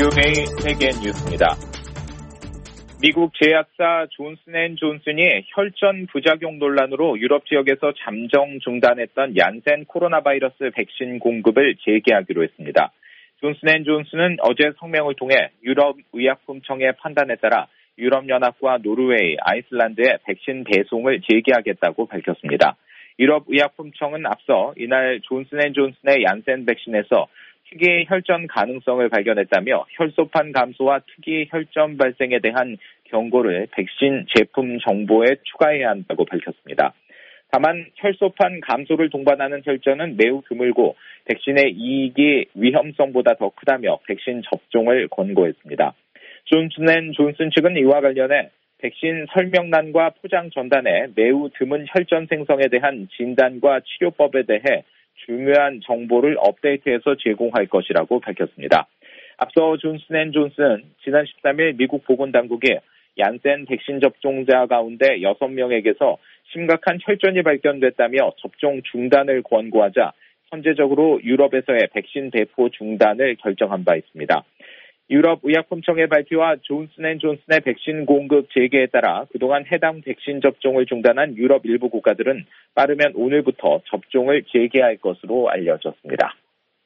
VOA 세계 뉴스입니다. 미국 제약사 존슨앤존슨이 혈전 부작용 논란으로 유럽 지역에서 잠정 중단했던 얀센 코로나 바이러스 백신 공급을 재개하기로 했습니다. 존슨앤존슨은 어제 성명을 통해 유럽의약품청의 판단에 따라 유럽연합과 노르웨이, 아이슬란드에 백신 배송을 재개하겠다고 밝혔습니다. 유럽의약품청은 앞서 이날 존슨앤존슨의 얀센 백신에서 특이 혈전 가능성을 발견했다며 혈소판 감소와 특이 혈전 발생에 대한 경고를 백신 제품 정보에 추가해야 한다고 밝혔습니다. 다만 혈소판 감소를 동반하는 혈전은 매우 드물고 백신의 이익이 위험성보다 더 크다며 백신 접종을 권고했습니다. 존슨앤존슨 측은 이와 관련해 백신 설명란과 포장 전단에 매우 드문 혈전 생성에 대한 진단과 치료법에 대해 중요한 정보를 업데이트해서 제공할 것이라고 밝혔습니다. 앞서 존슨앤존슨은 지난 13일 미국 보건당국이 얀센 백신 접종자 가운데 6명에게서 심각한 혈전이 발견됐다며 접종 중단을 권고하자 선제적으로 유럽에서의 백신 배포 중단을 결정한 바 있습니다. 유럽의약품청의 발표와 존슨앤존슨의 백신 공급 재개에 따라 그동안 해당 백신 접종을 중단한 유럽 일부 국가들은 빠르면 오늘부터 접종을 재개할 것으로 알려졌습니다.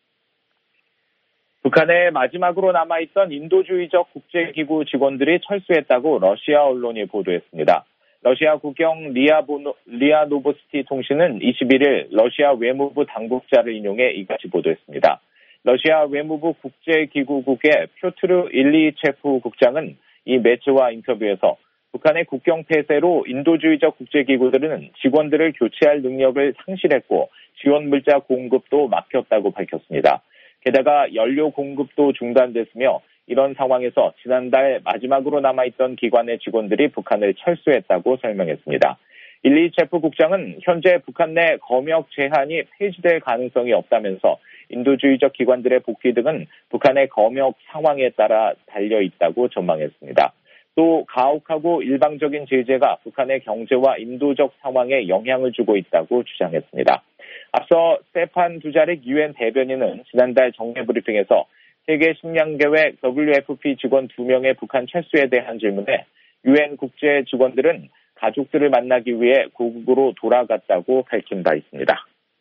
북한에 마지막으로 남아있던 인도주의적 국제기구 직원들이 철수했다고 러시아 언론이 보도했습니다. 러시아 국영 리아 노보스티 통신은 21일 러시아 외무부 당국자를 인용해 이같이 보도했습니다. 러시아 외무부 국제기구국의 표트르 일리체프 국장은 이 매체와 인터뷰에서 북한의 국경 폐쇄로 인도주의적 국제기구들은 직원들을 교체할 능력을 상실했고 지원 물자 공급도 막혔다고 밝혔습니다. 게다가 연료 공급도 중단됐으며 이런 상황에서 지난달 마지막으로 남아있던 기관의 직원들이 북한을 철수했다고 설명했습니다. 일리체프 국장은 현재 북한 내 검역 제한이 폐지될 가능성이 없다면서 인도주의적 기관들의 복귀 등은 북한의 검역 상황에 따라 달려있다고 전망했습니다. 또 가혹하고 일방적인 제재가 북한의 경제와 인도적 상황에 영향을 주고 있다고 주장했습니다. 앞서 스테판 두자릭 유엔 대변인은 지난달 정례 브리핑에서 세계 식량계획 WFP 직원 2명의 북한 철수에 대한 질문에 유엔 국제 직원들은 가족들을 만나기 위해 고국으로 돌아갔다고 밝힌 바 있습니다.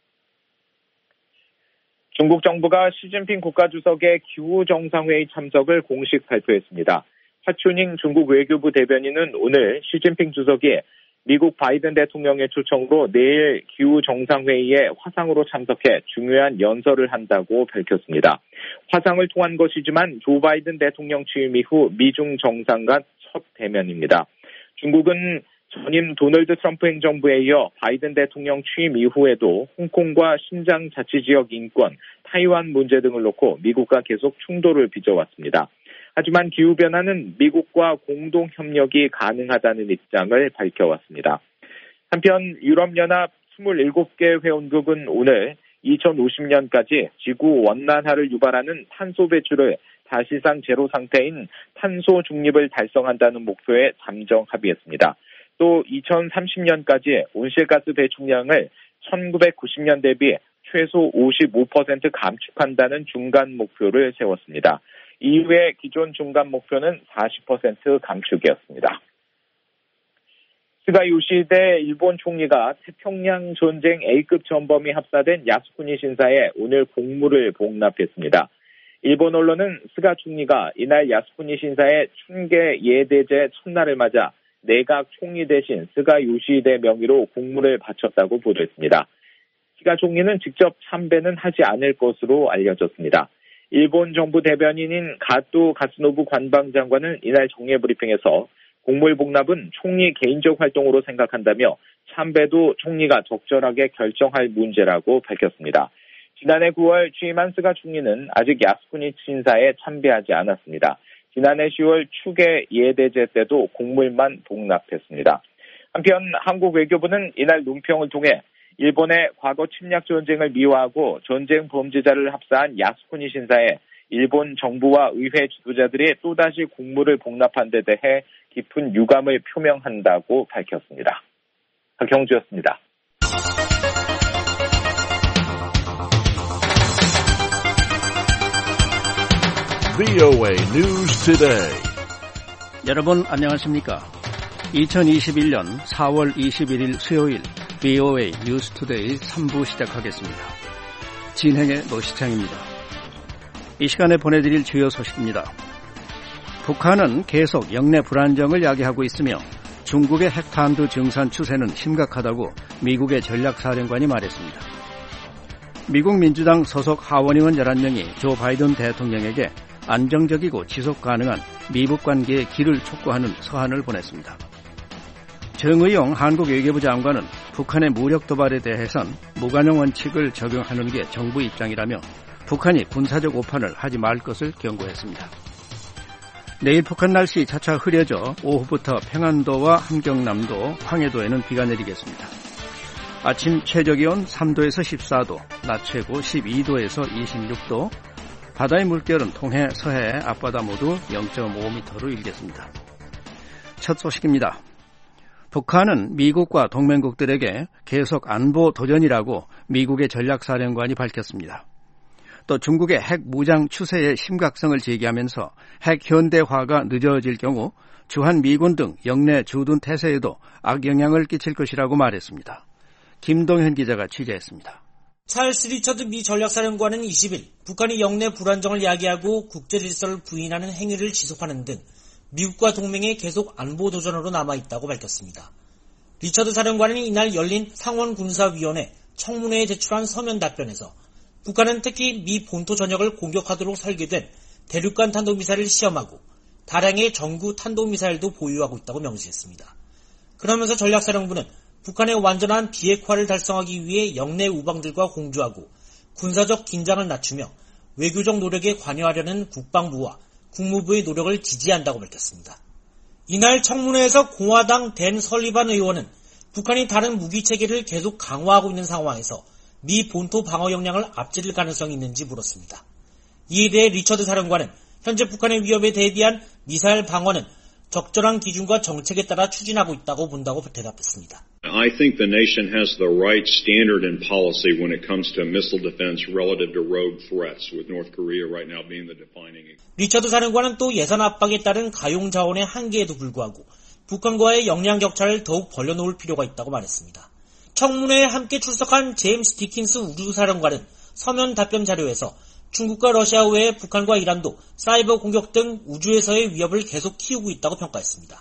중국 정부가 시진핑 국가주석의 기후 정상회의 참석을 공식 발표했습니다. 화춘잉 중국 외교부 대변인은 오늘 시진핑 주석이 미국 바이든 대통령의 초청으로 내일 기후 정상회의에 화상으로 참석해 중요한 연설을 한다고 밝혔습니다. 화상을 통한 것이지만 조 바이든 대통령 취임 이후 미중 정상 간 첫 대면입니다. 중국은 전임 도널드 트럼프 행정부에 이어 바이든 대통령 취임 이후에도 홍콩과 신장 자치지역 인권, 타이완 문제 등을 놓고 미국과 계속 충돌을 빚어왔습니다. 하지만 기후변화는 미국과 공동 협력이 가능하다는 입장을 밝혀왔습니다. 한편 유럽연합 27개 회원국은 오늘 2050년까지 지구 원난화를 유발하는 탄소 배출을 사실상 제로 상태인 탄소 중립을 달성한다는 목표에 잠정 합의했습니다. 또 2030년까지 온실가스 배출량을 1990년 대비 최소 55% 감축한다는 중간 목표를 세웠습니다. 이후에 기존 중간 목표는 40% 감축이었습니다. 스가 요시히데 일본 총리가 태평양 전쟁 A급 전범이 합사된 야스쿠니 신사에 오늘 공물을 복납했습니다. 일본 언론은 스가 총리가 이날 야스쿠니 신사의 춘계 예대제 첫날을 맞아 내각 총리 대신 스가 요시히데 명의로 공물을 바쳤다고 보도했습니다. 스가 총리는 직접 참배는 하지 않을 것으로 알려졌습니다. 일본 정부 대변인인 가토 가스노부 관방장관은 이날 정례 브리핑에서 공물 복납은 총리 개인적 활동으로 생각한다며 참배도 총리가 적절하게 결정할 문제라고 밝혔습니다. 지난해 9월 취임한 스가 총리는 아직 야스쿠니 신사에 참배하지 않았습니다. 지난해 10월 추계 예대제 때도 공물만 복납했습니다. 한편 한국 외교부는 이날 논평을 통해 일본의 과거 침략 전쟁을 미화하고 전쟁 범죄자를 합사한 야스쿠니 신사에 일본 정부와 의회 지도자들이 또다시 공물을 복납한 데 대해 깊은 유감을 표명한다고 밝혔습니다. 박형주였습니다. VOA News Today. 여러분 안녕하십니까? 2021년 4월 21일 수요일 VOA News Today 3부 시작하겠습니다. 진행의 노시창입니다. 이 시간에 보내드릴 주요 소식입니다. 북한은 계속 영내 불안정을 야기하고 있으며 중국의 핵탄두 증산 추세는 심각하다고 미국의 전략사령관이 말했습니다. 미국 민주당 소속 하원의원 11명이 조 바이든 대통령에게 안정적이고 지속 가능한 미북 관계의 길을 촉구하는 서한을 보냈습니다. 정의용 한국 외교부 장관은 북한의 무력 도발에 대해선 무관용 원칙을 적용하는 게 정부 입장이라며 북한이 군사적 오판을 하지 말 것을 경고했습니다. 내일 북한 날씨 차차 흐려져 오후부터 평안도와 함경남도, 황해도에는 비가 내리겠습니다. 아침 최저기온 3도에서 14도, 낮 최고 12도에서 26도, 바다의 물결은 동해, 서해, 앞바다 모두 0.5m로 일겠습니다. 첫 소식입니다. 북한은 미국과 동맹국들에게 계속 안보 도전이라고 미국의 전략사령관이 밝혔습니다. 또 중국의 핵 무장 추세의 심각성을 제기하면서 핵 현대화가 늦어질 경우 주한 미군 등 영내 주둔 태세에도 악영향을 끼칠 것이라고 말했습니다. 김동현 기자가 취재했습니다. 찰스 리처드 미 전략사령관은 20일 북한이 영내 불안정을 야기하고 국제질서를 부인하는 행위를 지속하는 등 미국과 동맹의 계속 안보 도전으로 남아있다고 밝혔습니다. 리처드 사령관은 이날 열린 상원군사위원회 청문회에 제출한 서면 답변에서 북한은 특히 미 본토 전역을 공격하도록 설계된 대륙간 탄도미사일을 시험하고 다량의 전구 탄도미사일도 보유하고 있다고 명시했습니다. 그러면서 전략사령부는 북한의 완전한 비핵화를 달성하기 위해 영내 우방들과 공조하고 군사적 긴장을 낮추며 외교적 노력에 관여하려는 국방부와 국무부의 노력을 지지한다고 밝혔습니다. 이날 청문회에서 공화당 댄 설리반 의원은 북한이 다른 무기체계를 계속 강화하고 있는 상황에서 미 본토 방어 역량을 앞지를 가능성이 있는지 물었습니다. 이에 대해 리처드 사령관은 현재 북한의 위협에 대비한 미사일 방어는 적절한 기준과 정책에 따라 추진하고 있다고 본다고 대답했습니다. I think the nation has the right standard and policy when it comes to missile defense relative to rogue threats, with North Korea right now being the defining. 리처드 사령관은 또 예산 압박에 따른 가용 자원의 한계에도 불구하고 북한과의 역량 격차를 더욱 벌려놓을 필요가 있다고 말했습니다. 청문회에 함께 출석한 제임스 디킨스 우주사령관은 서면 답변 자료에서 중국과 러시아 외에 북한과 이란도 사이버 공격 등 우주에서의 위협을 계속 키우고 있다고 평가했습니다.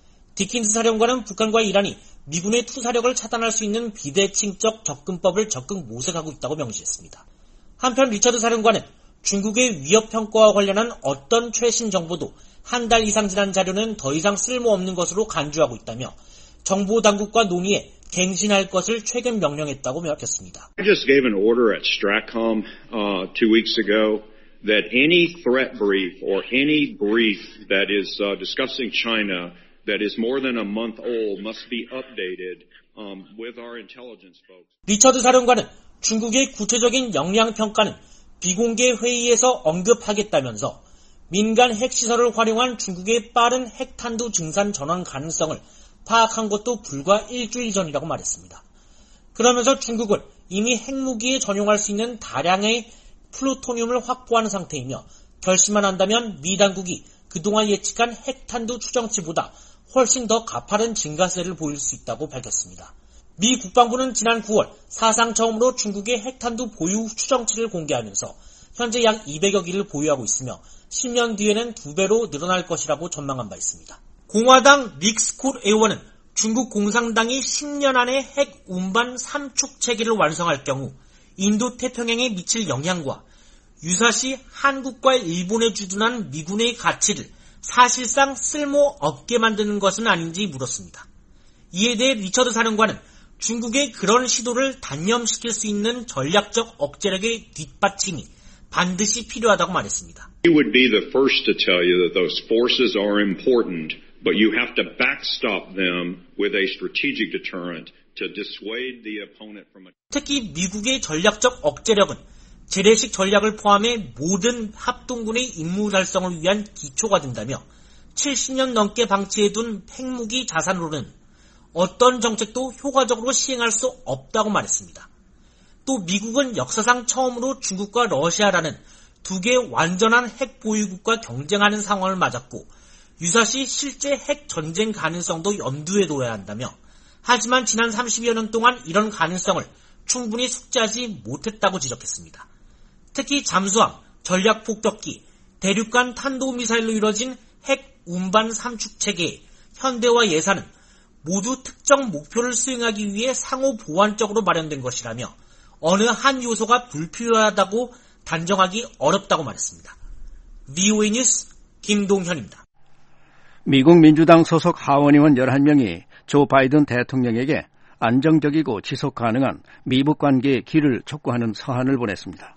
디킨스 사령관은 북한과 이란이 미군의 투사력을 차단할 수 있는 비대칭적 접근법을 적극 모색하고 있다고 명시했습니다. 한편 리처드 사령관은 중국의 위협 평가와 관련한 어떤 최신 정보도 한 달 이상 지난 자료는 더 이상 쓸모없는 것으로 간주하고 있다며 정보 당국과 논의에 갱신할 것을 최근 명령했다고 밝혔습니다. I just gave an order at STRATCOM 2 weeks ago that any threat brief or any brief that is discussing China that is more than a month old must be updated with our intelligence folks. 리처드 사령관은 중국의 구체적인 역량 평가는 비공개 회의에서 언급하겠다면서 민간 핵시설을 활용한 중국의 빠른 핵탄두 증산 전환 가능성을 파악한 것도 불과 일주일 전이라고 말했습니다. 그러면서 중국은 이미 핵무기에 전용할 수 있는 다량의 플루토늄을 확보하는 상태이며 결심만 한다면 미 당국이 그동안 예측한 핵탄두 추정치보다 훨씬 더 가파른 증가세를 보일 수 있다고 밝혔습니다. 미 국방부는 지난 9월 사상 처음으로 중국의 핵탄두 보유 추정치를 공개하면서 현재 약 200여 기를 보유하고 있으며 10년 뒤에는 2배로 늘어날 것이라고 전망한 바 있습니다. 공화당 릭 스콧 의원은 중국 공산당이 10년 안에 핵 운반 3축 체계를 완성할 경우 인도 태평양에 미칠 영향과 유사시 한국과 일본에 주둔한 미군의 가치를 사실상 쓸모없게 만드는 것은 아닌지 물었습니다. 이에 대해 리처드 사령관은 중국의 그런 시도를 단념시킬 수 있는 전략적 억제력의 뒷받침이 반드시 필요하다고 말했습니다. We would be the first to tell you that those forces are important, but you have to backstop them with a strategic deterrent to dissuade the opponent from a... 특히 미국의 전략적 억제력은 재래식 전략을 포함해 모든 합동군의 임무 달성을 위한 기초가 된다며 70년 넘게 방치해둔 핵무기 자산으로는 어떤 정책도 효과적으로 시행할 수 없다고 말했습니다. 또 미국은 역사상 처음으로 중국과 러시아라는 두 개의 완전한 핵 보유국과 경쟁하는 상황을 맞았고 유사시 실제 핵 전쟁 가능성도 염두에 둬야 한다며 하지만 지난 30여 년 동안 이런 가능성을 충분히 숙지하지 못했다고 지적했습니다. 특히 잠수함, 전략폭격기, 대륙간 탄도미사일로 이뤄진 핵 운반 삼축 체계의 현대화 예산은 모두 특정 목표를 수행하기 위해 상호 보완적으로 마련된 것이라며 어느 한 요소가 불필요하다고 단정하기 어렵다고 말했습니다. VOA 뉴스 김동현입니다. 미국 민주당 소속 하원의원 11명이 조 바이든 대통령에게 안정적이고 지속 가능한 미북 관계의 길을 촉구하는 서한을 보냈습니다.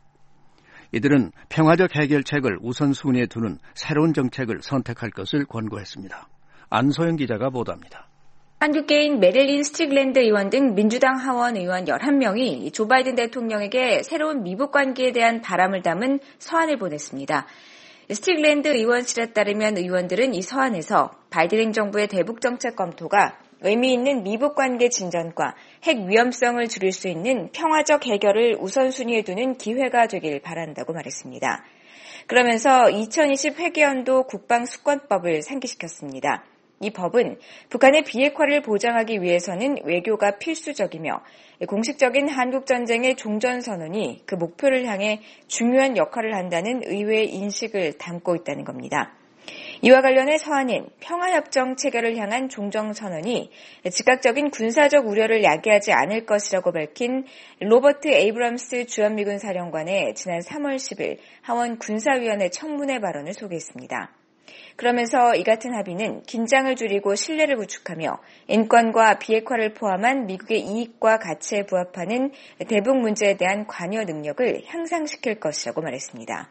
이들은 평화적 해결책을 우선순위에 두는 새로운 정책을 선택할 것을 권고했습니다. 안소영 기자가 보도합니다. 한국계인 메릴린 스틱랜드 의원 등 민주당 하원 의원 11명이 조 바이든 대통령에게 새로운 미북 관계에 대한 바람을 담은 서한을 보냈습니다. 스틱랜드 의원실에 따르면 의원들은 이 서한에서 바이든 행정부의 대북 정책 검토가 의미 있는 미북 관계 진전과 핵 위험성을 줄일 수 있는 평화적 해결을 우선순위에 두는 기회가 되길 바란다고 말했습니다. 그러면서 2020 회계연도 국방수권법을 상기시켰습니다. 이 법은 북한의 비핵화를 보장하기 위해서는 외교가 필수적이며 공식적인 한국전쟁의 종전선언이 그 목표를 향해 중요한 역할을 한다는 의회의 인식을 담고 있다는 겁니다. 이와 관련해 서한은 평화협정 체결을 향한 종전선언이 즉각적인 군사적 우려를 야기하지 않을 것이라고 밝힌 로버트 에이브럼스 주한미군 사령관의 지난 3월 10일 하원 군사위원회 청문회 발언을 소개했습니다. 그러면서 이 같은 합의는 긴장을 줄이고 신뢰를 구축하며 인권과 비핵화를 포함한 미국의 이익과 가치에 부합하는 대북 문제에 대한 관여 능력을 향상시킬 것이라고 말했습니다.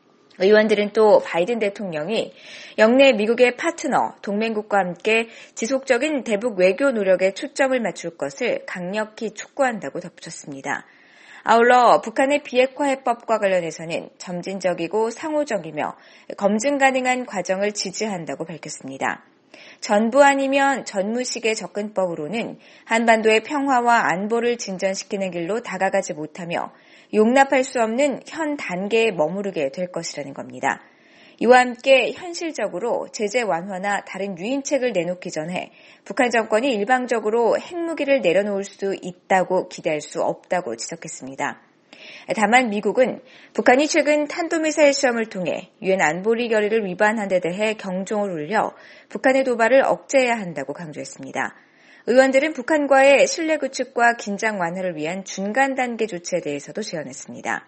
의원들은 또 바이든 대통령이 영내 미국의 파트너, 동맹국과 함께 지속적인 대북 외교 노력에 초점을 맞출 것을 강력히 촉구한다고 덧붙였습니다. 아울러 북한의 비핵화 해법과 관련해서는 점진적이고 상호적이며 검증 가능한 과정을 지지한다고 밝혔습니다. 전부 아니면 전무식의 접근법으로는 한반도의 평화와 안보를 진전시키는 길로 다가가지 못하며 용납할 수 없는 현 단계에 머무르게 될 것이라는 겁니다. 이와 함께 현실적으로 제재 완화나 다른 유인책을 내놓기 전에 북한 정권이 일방적으로 핵무기를 내려놓을 수 있다고 기대할 수 없다고 지적했습니다. 다만 미국은 북한이 최근 탄도미사일 시험을 통해 유엔 안보리 결의를 위반한 데 대해 경종을 울려 북한의 도발을 억제해야 한다고 강조했습니다. 의원들은 북한과의 신뢰 구축과 긴장 완화를 위한 중간 단계 조치에 대해서도 제언했습니다.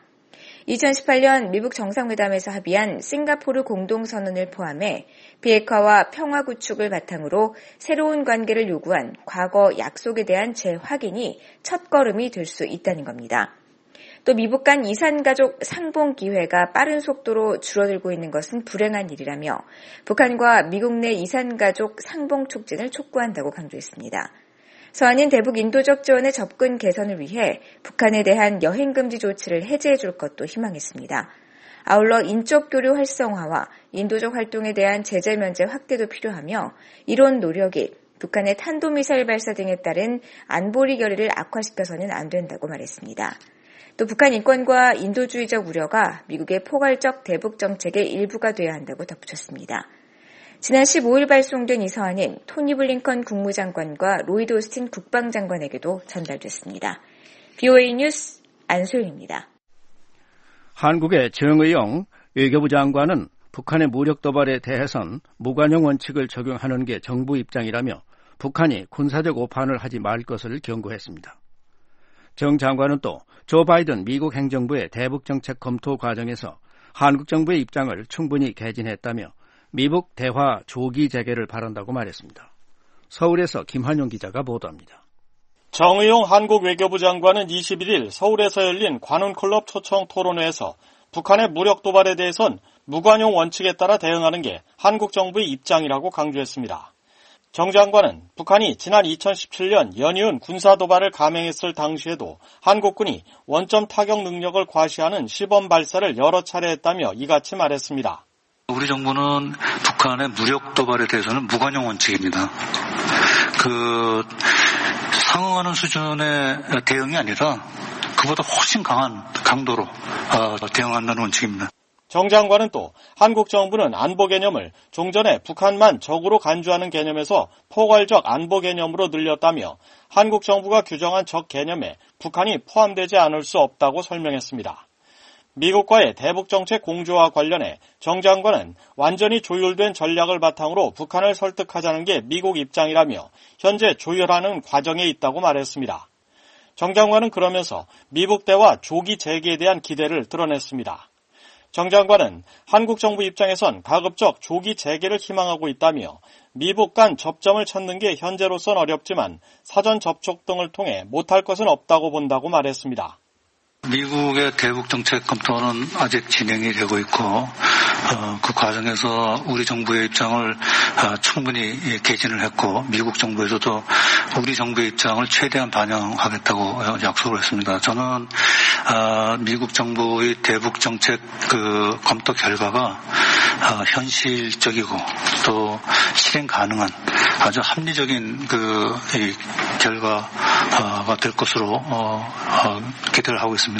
2018년 미북 정상회담에서 합의한 싱가포르 공동선언을 포함해 비핵화와 평화 구축을 바탕으로 새로운 관계를 요구한 과거 약속에 대한 재확인이 첫걸음이 될 수 있다는 겁니다. 또 미북 간 이산가족 상봉 기회가 빠른 속도로 줄어들고 있는 것은 불행한 일이라며 북한과 미국 내 이산가족 상봉 촉진을 촉구한다고 강조했습니다. 서한은 대북 인도적 지원의 접근 개선을 위해 북한에 대한 여행금지 조치를 해제해 줄 것도 희망했습니다. 아울러 인적 교류 활성화와 인도적 활동에 대한 제재 면제 확대도 필요하며 이런 노력이 북한의 탄도미사일 발사 등에 따른 안보리 결의를 악화시켜서는 안 된다고 말했습니다. 또 북한 인권과 인도주의적 우려가 미국의 포괄적 대북 정책의 일부가 돼야 한다고 덧붙였습니다. 지난 15일 발송된 이 서한은 토니 블링컨 국무장관과 로이드 오스틴 국방장관에게도 전달됐습니다. VOA 뉴스 안소영입니다. 한국의 정의용 외교부 장관은 북한의 무력 도발에 대해선 무관용 원칙을 적용하는 게 정부 입장이라며 북한이 군사적 오판을 하지 말 것을 경고했습니다. 정 장관은 또 조 바이든 미국 행정부의 대북 정책 검토 과정에서 한국 정부의 입장을 충분히 개진했다며 미북 대화 조기 재개를 바란다고 말했습니다. 서울에서 김환용 기자가 보도합니다. 정의용 한국 외교부 장관은 21일 서울에서 열린 관훈클럽 초청 토론회에서 북한의 무력 도발에 대해선 무관용 원칙에 따라 대응하는 게 한국 정부의 입장이라고 강조했습니다. 정 장관은 북한이 지난 2017년 연이은 군사도발을 감행했을 당시에도 한국군이 원점 타격 능력을 과시하는 시범 발사를 여러 차례 했다며 이같이 말했습니다. 우리 정부는 북한의 무력 도발에 대해서는 무관용 원칙입니다. 상응하는 수준의 대응이 아니라 그보다 훨씬 강한 강도로 대응한다는 원칙입니다. 정 장관은 또 한국 정부는 안보 개념을 종전에 북한만 적으로 간주하는 개념에서 포괄적 안보 개념으로 늘렸다며 한국 정부가 규정한 적 개념에 북한이 포함되지 않을 수 없다고 설명했습니다. 미국과의 대북정책 공조와 관련해 정 장관은 완전히 조율된 전략을 바탕으로 북한을 설득하자는 게 미국 입장이라며 현재 조율하는 과정에 있다고 말했습니다. 정 장관은 그러면서 미국 대화 조기 재개에 대한 기대를 드러냈습니다. 정 장관은 한국 정부 입장에선 가급적 조기 재개를 희망하고 있다며 미북 간 접점을 찾는 게 현재로선 어렵지만 사전 접촉 등을 통해 못할 것은 없다고 본다고 말했습니다. 미국의 대북 정책 검토는 아직 진행이 되고 있고 그 과정에서 우리 정부의 입장을 충분히 개진을 했고 미국 정부에서도 우리 정부의 입장을 최대한 반영하겠다고 약속을 했습니다. 저는 미국 정부의 대북 정책 그 검토 결과가 현실적이고 또 실행 가능한 아주 합리적인 그 결과가 될 것으로 기대를 하고 있습니다.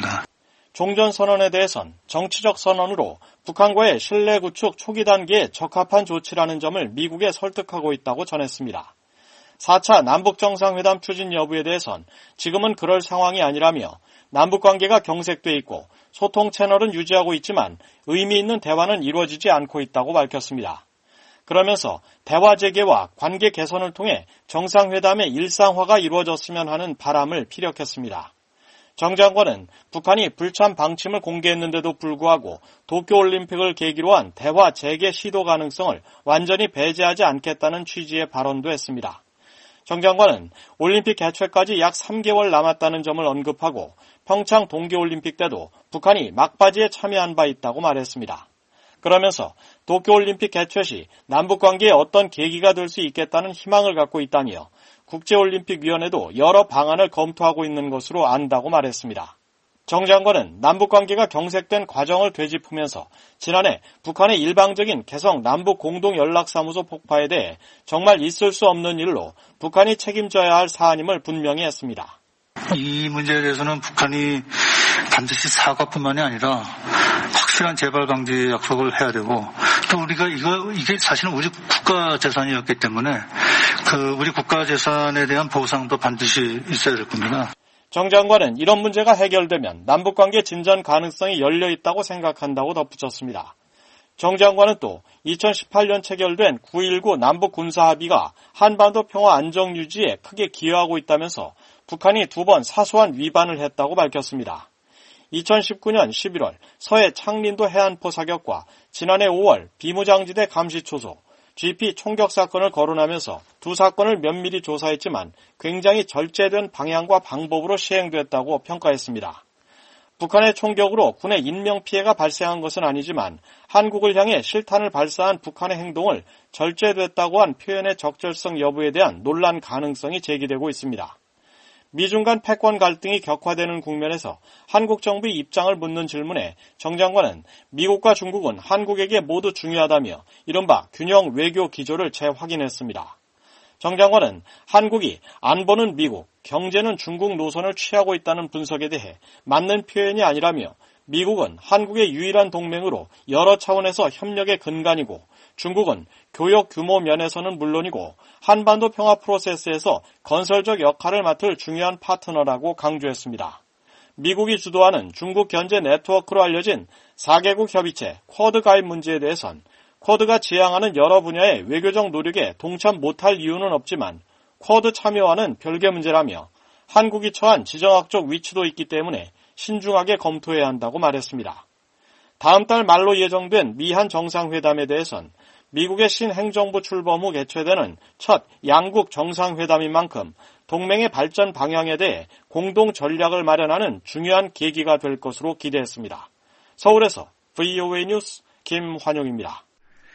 종전선언에 대해선 정치적 선언으로 북한과의 신뢰 구축 초기 단계에 적합한 조치라는 점을 미국에 설득하고 있다고 전했습니다. 4차 남북정상회담 추진 여부에 대해선 지금은 그럴 상황이 아니라며 남북관계가 경색돼 있고 소통 채널은 유지하고 있지만 의미 있는 대화는 이루어지지 않고 있다고 밝혔습니다. 그러면서 대화 재개와 관계 개선을 통해 정상회담의 일상화가 이루어졌으면 하는 바람을 피력했습니다. 정 장관은 북한이 불참 방침을 공개했는데도 불구하고 도쿄올림픽을 계기로 한 대화 재개 시도 가능성을 완전히 배제하지 않겠다는 취지의 발언도 했습니다. 정 장관은 올림픽 개최까지 약 3개월 남았다는 점을 언급하고 평창 동계올림픽 때도 북한이 막바지에 참여한 바 있다고 말했습니다. 그러면서 도쿄올림픽 개최 시 남북관계에 어떤 계기가 될 수 있겠다는 희망을 갖고 있다며 국제올림픽위원회도 여러 방안을 검토하고 있는 것으로 안다고 말했습니다. 정 장관은 남북관계가 경색된 과정을 되짚으면서 지난해 북한의 일방적인 개성 남북공동연락사무소 폭파에 대해 정말 있을 수 없는 일로 북한이 책임져야 할 사안임을 분명히 했습니다. 이 문제에 대해서는 북한이 반드시 사과뿐만이 아니라 확실한 재발 방지 약속을 해야 되고 또 우리가 이게 사실은 우리 국가 재산이었기 때문에 우리 국가 재산에 대한 보상도 반드시 있어야 될 겁니다. 정 장관은 이런 문제가 해결되면 남북관계 진전 가능성이 열려 있다고 생각한다고 덧붙였습니다. 정 장관은 또 2018년 체결된 9.19 남북 군사합의가 한반도 평화 안정 유지에 크게 기여하고 있다면서 북한이 2번 사소한 위반을 했다고 밝혔습니다. 2019년 11월 서해 창린도 해안포 사격과 지난해 5월 비무장지대 감시초소, GP 총격 사건을 거론하면서 두 사건을 면밀히 조사했지만 굉장히 절제된 방향과 방법으로 시행됐다고 평가했습니다. 북한의 총격으로 군의 인명피해가 발생한 것은 아니지만 한국을 향해 실탄을 발사한 북한의 행동을 절제됐다고 한 표현의 적절성 여부에 대한 논란 가능성이 제기되고 있습니다. 미중 간 패권 갈등이 격화되는 국면에서 한국 정부의 입장을 묻는 질문에 정 장관은 미국과 중국은 한국에게 모두 중요하다며 이른바 균형 외교 기조를 재확인했습니다. 정 장관은 한국이 안보는 미국, 경제는 중국 노선을 취하고 있다는 분석에 대해 맞는 표현이 아니라며 미국은 한국의 유일한 동맹으로 여러 차원에서 협력의 근간이고 중국은 교역 규모 면에서는 물론이고 한반도 평화 프로세스에서 건설적 역할을 맡을 중요한 파트너라고 강조했습니다. 미국이 주도하는 중국 견제 네트워크로 알려진 4개국 협의체 쿼드 가입 문제에 대해선 쿼드가 지향하는 여러 분야의 외교적 노력에 동참 못할 이유는 없지만 쿼드 참여와는 별개 문제라며 한국이 처한 지정학적 위치도 있기 때문에 신중하게 검토해야 한다고 말했습니다. 다음 달 말로 예정된 미한 정상회담에 대해선 미국의 신행정부 출범 후 개최되는 첫 양국 정상회담인 만큼 동맹의 발전 방향에 대해 공동 전략을 마련하는 중요한 계기가 될 것으로 기대했습니다. 서울에서 VOA 뉴스 김환용입니다.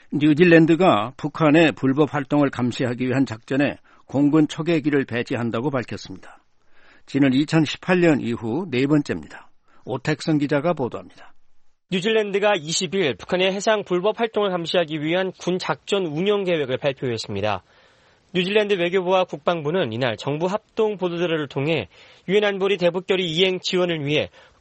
뉴질랜드가 북한의 불법 활동을 감시하기 위한 작전에 공군 초계기를 배치한다고 밝혔습니다. 지난 2018년 이후 네 번째입니다. 오택성 기자가 보도합니다. 뉴질랜드가 20일 북한의 해상 불법 활동을 감시하기 위한 군 작전 운영 계획을 발표했습니다. 뉴질랜드 외교부와 국방부는 이날 정부 합동 보도자료를 통해 유엔 안보리 대북결의 이행 지원을 위해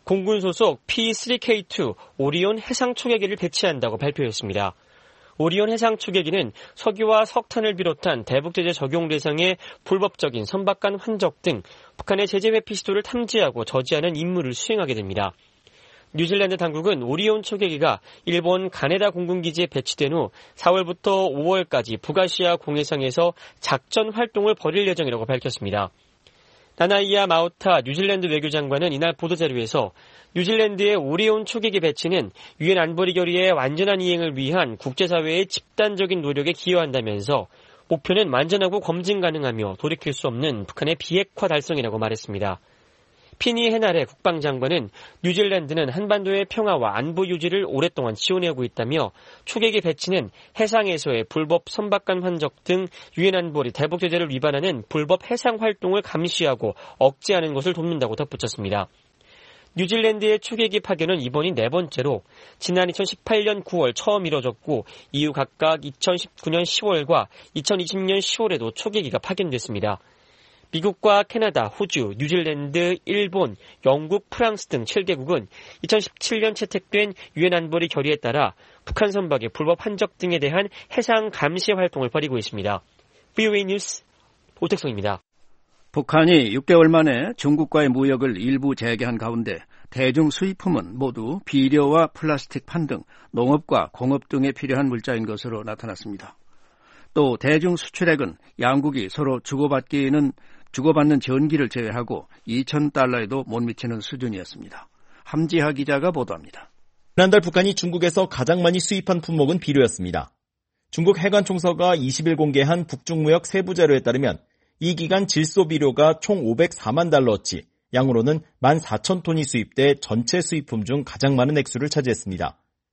공군 소속 P3K2 오리온 해상 초계기를 배치한다고 발표했습니다. 오리온 해상 초계기는 석유와 석탄을 비롯한 대북 제재 적용 대상의 불법적인 선박간 환적 등 북한의 제재 회피 시도를 탐지하고 저지하는 임무를 수행하게 됩니다. 뉴질랜드 당국은 오리온 초계기가 일본 가네다 공군기지에 배치된 후 4월부터 5월까지 북아시아 공해상에서 작전 활동을 벌일 예정이라고 밝혔습니다. 나나이아 마우타 뉴질랜드 외교장관은 이날 보도자료에서 뉴질랜드의 오리온 초계기 배치는 유엔 안보리 결의의 완전한 이행을 위한 국제사회의 집단적인 노력에 기여한다면서 목표는 완전하고 검증 가능하며 돌이킬 수 없는 북한의 비핵화 달성이라고 말했습니다. 피니 헤나레 국방장관은 뉴질랜드는 한반도의 평화와 안보 유지를 오랫동안 지원해오고 있다며 초계기 배치는 해상에서의 불법 선박간 환적 등 유엔 안보리 대북 제재를 위반하는 불법 해상 활동을 감시하고 억제하는 것을 돕는다고 덧붙였습니다. 뉴질랜드의 초계기 파견은 이번이 4번째로 지난 2018년 9월 처음 이뤄졌고 이후 각각 2019년 10월과 2020년 10월에도 초계기가 파견됐습니다. 미국과 캐나다, 호주, 뉴질랜드, 일본, 영국, 프랑스 등 7개국은 2017년 채택된 유엔 안보리 결의에 따라 북한 선박의 불법 환적 등에 대한 해상 감시 활동을 벌이고 있습니다. VOA 뉴스 오택성입니다. 북한이 6개월 만에 중국과의 무역을 일부 재개한 가운데 대중 수입품은 모두 비료와 플라스틱 판 등 농업과 공업 등에 필요한 물자인 것으로 나타났습니다. 또 대중 수출액은 양국이 서로 주고받는 전기를 제외하고 2,000달러에도 못 미치는 수준이었습니다. 함지하 기자가 보도합니다. 지난달 북한이 중국에서 가장 많이 수입한 품목은 비료였습니다. 중국 해관총서가 20일 공개한 북중무역 세부자료에 따르면 이 기간 질소비료가 총 504만 달러어치, 양으로는 14,000톤이 수입돼 전체 수입품 중 가장 많은 액수를 차지했습니다.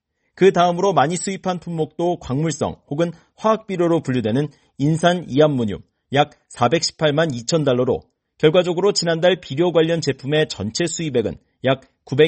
그 다음으로 많이 수입한 품목도 광물성 혹은 화학비료로 분류되는 인산 이암모늄 약 418만 2천 달러로 결과적으로 지난달 비료 관련 제품의 전체 수입액은 약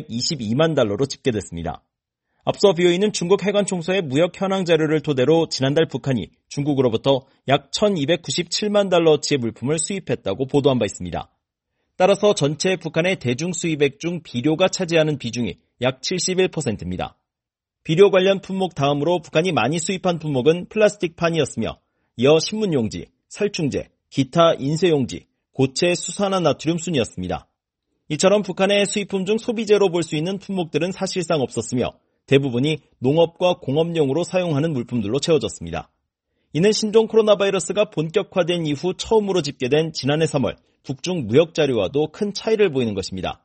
922만 달러로 집계됐습니다. 앞서 VOA는 중국 해관총서의 무역 현황 자료를 토대로 지난달 북한이 중국으로부터 약 1,297만 달러어치의 물품을 수입했다고 보도한 바 있습니다. 따라서 전체 북한의 대중 수입액 중 비료가 차지하는 비중이 약 71%입니다. 비료 관련 품목 다음으로 북한이 많이 수입한 품목은 플라스틱 판이었으며 이어 신문용지, 살충제, 기타 인쇄용지, 고체 수산화나트륨 순이었습니다. 이처럼 북한의 수입품 중 소비재로 볼 수 있는 품목들은 사실상 없었으며 대부분이 농업과 공업용으로 사용하는 물품들로 채워졌습니다. 이는 신종 코로나 바이러스가 본격화된 이후 처음으로 집계된 지난해 3월 북중 무역 자료와도 큰 차이를 보이는 것입니다.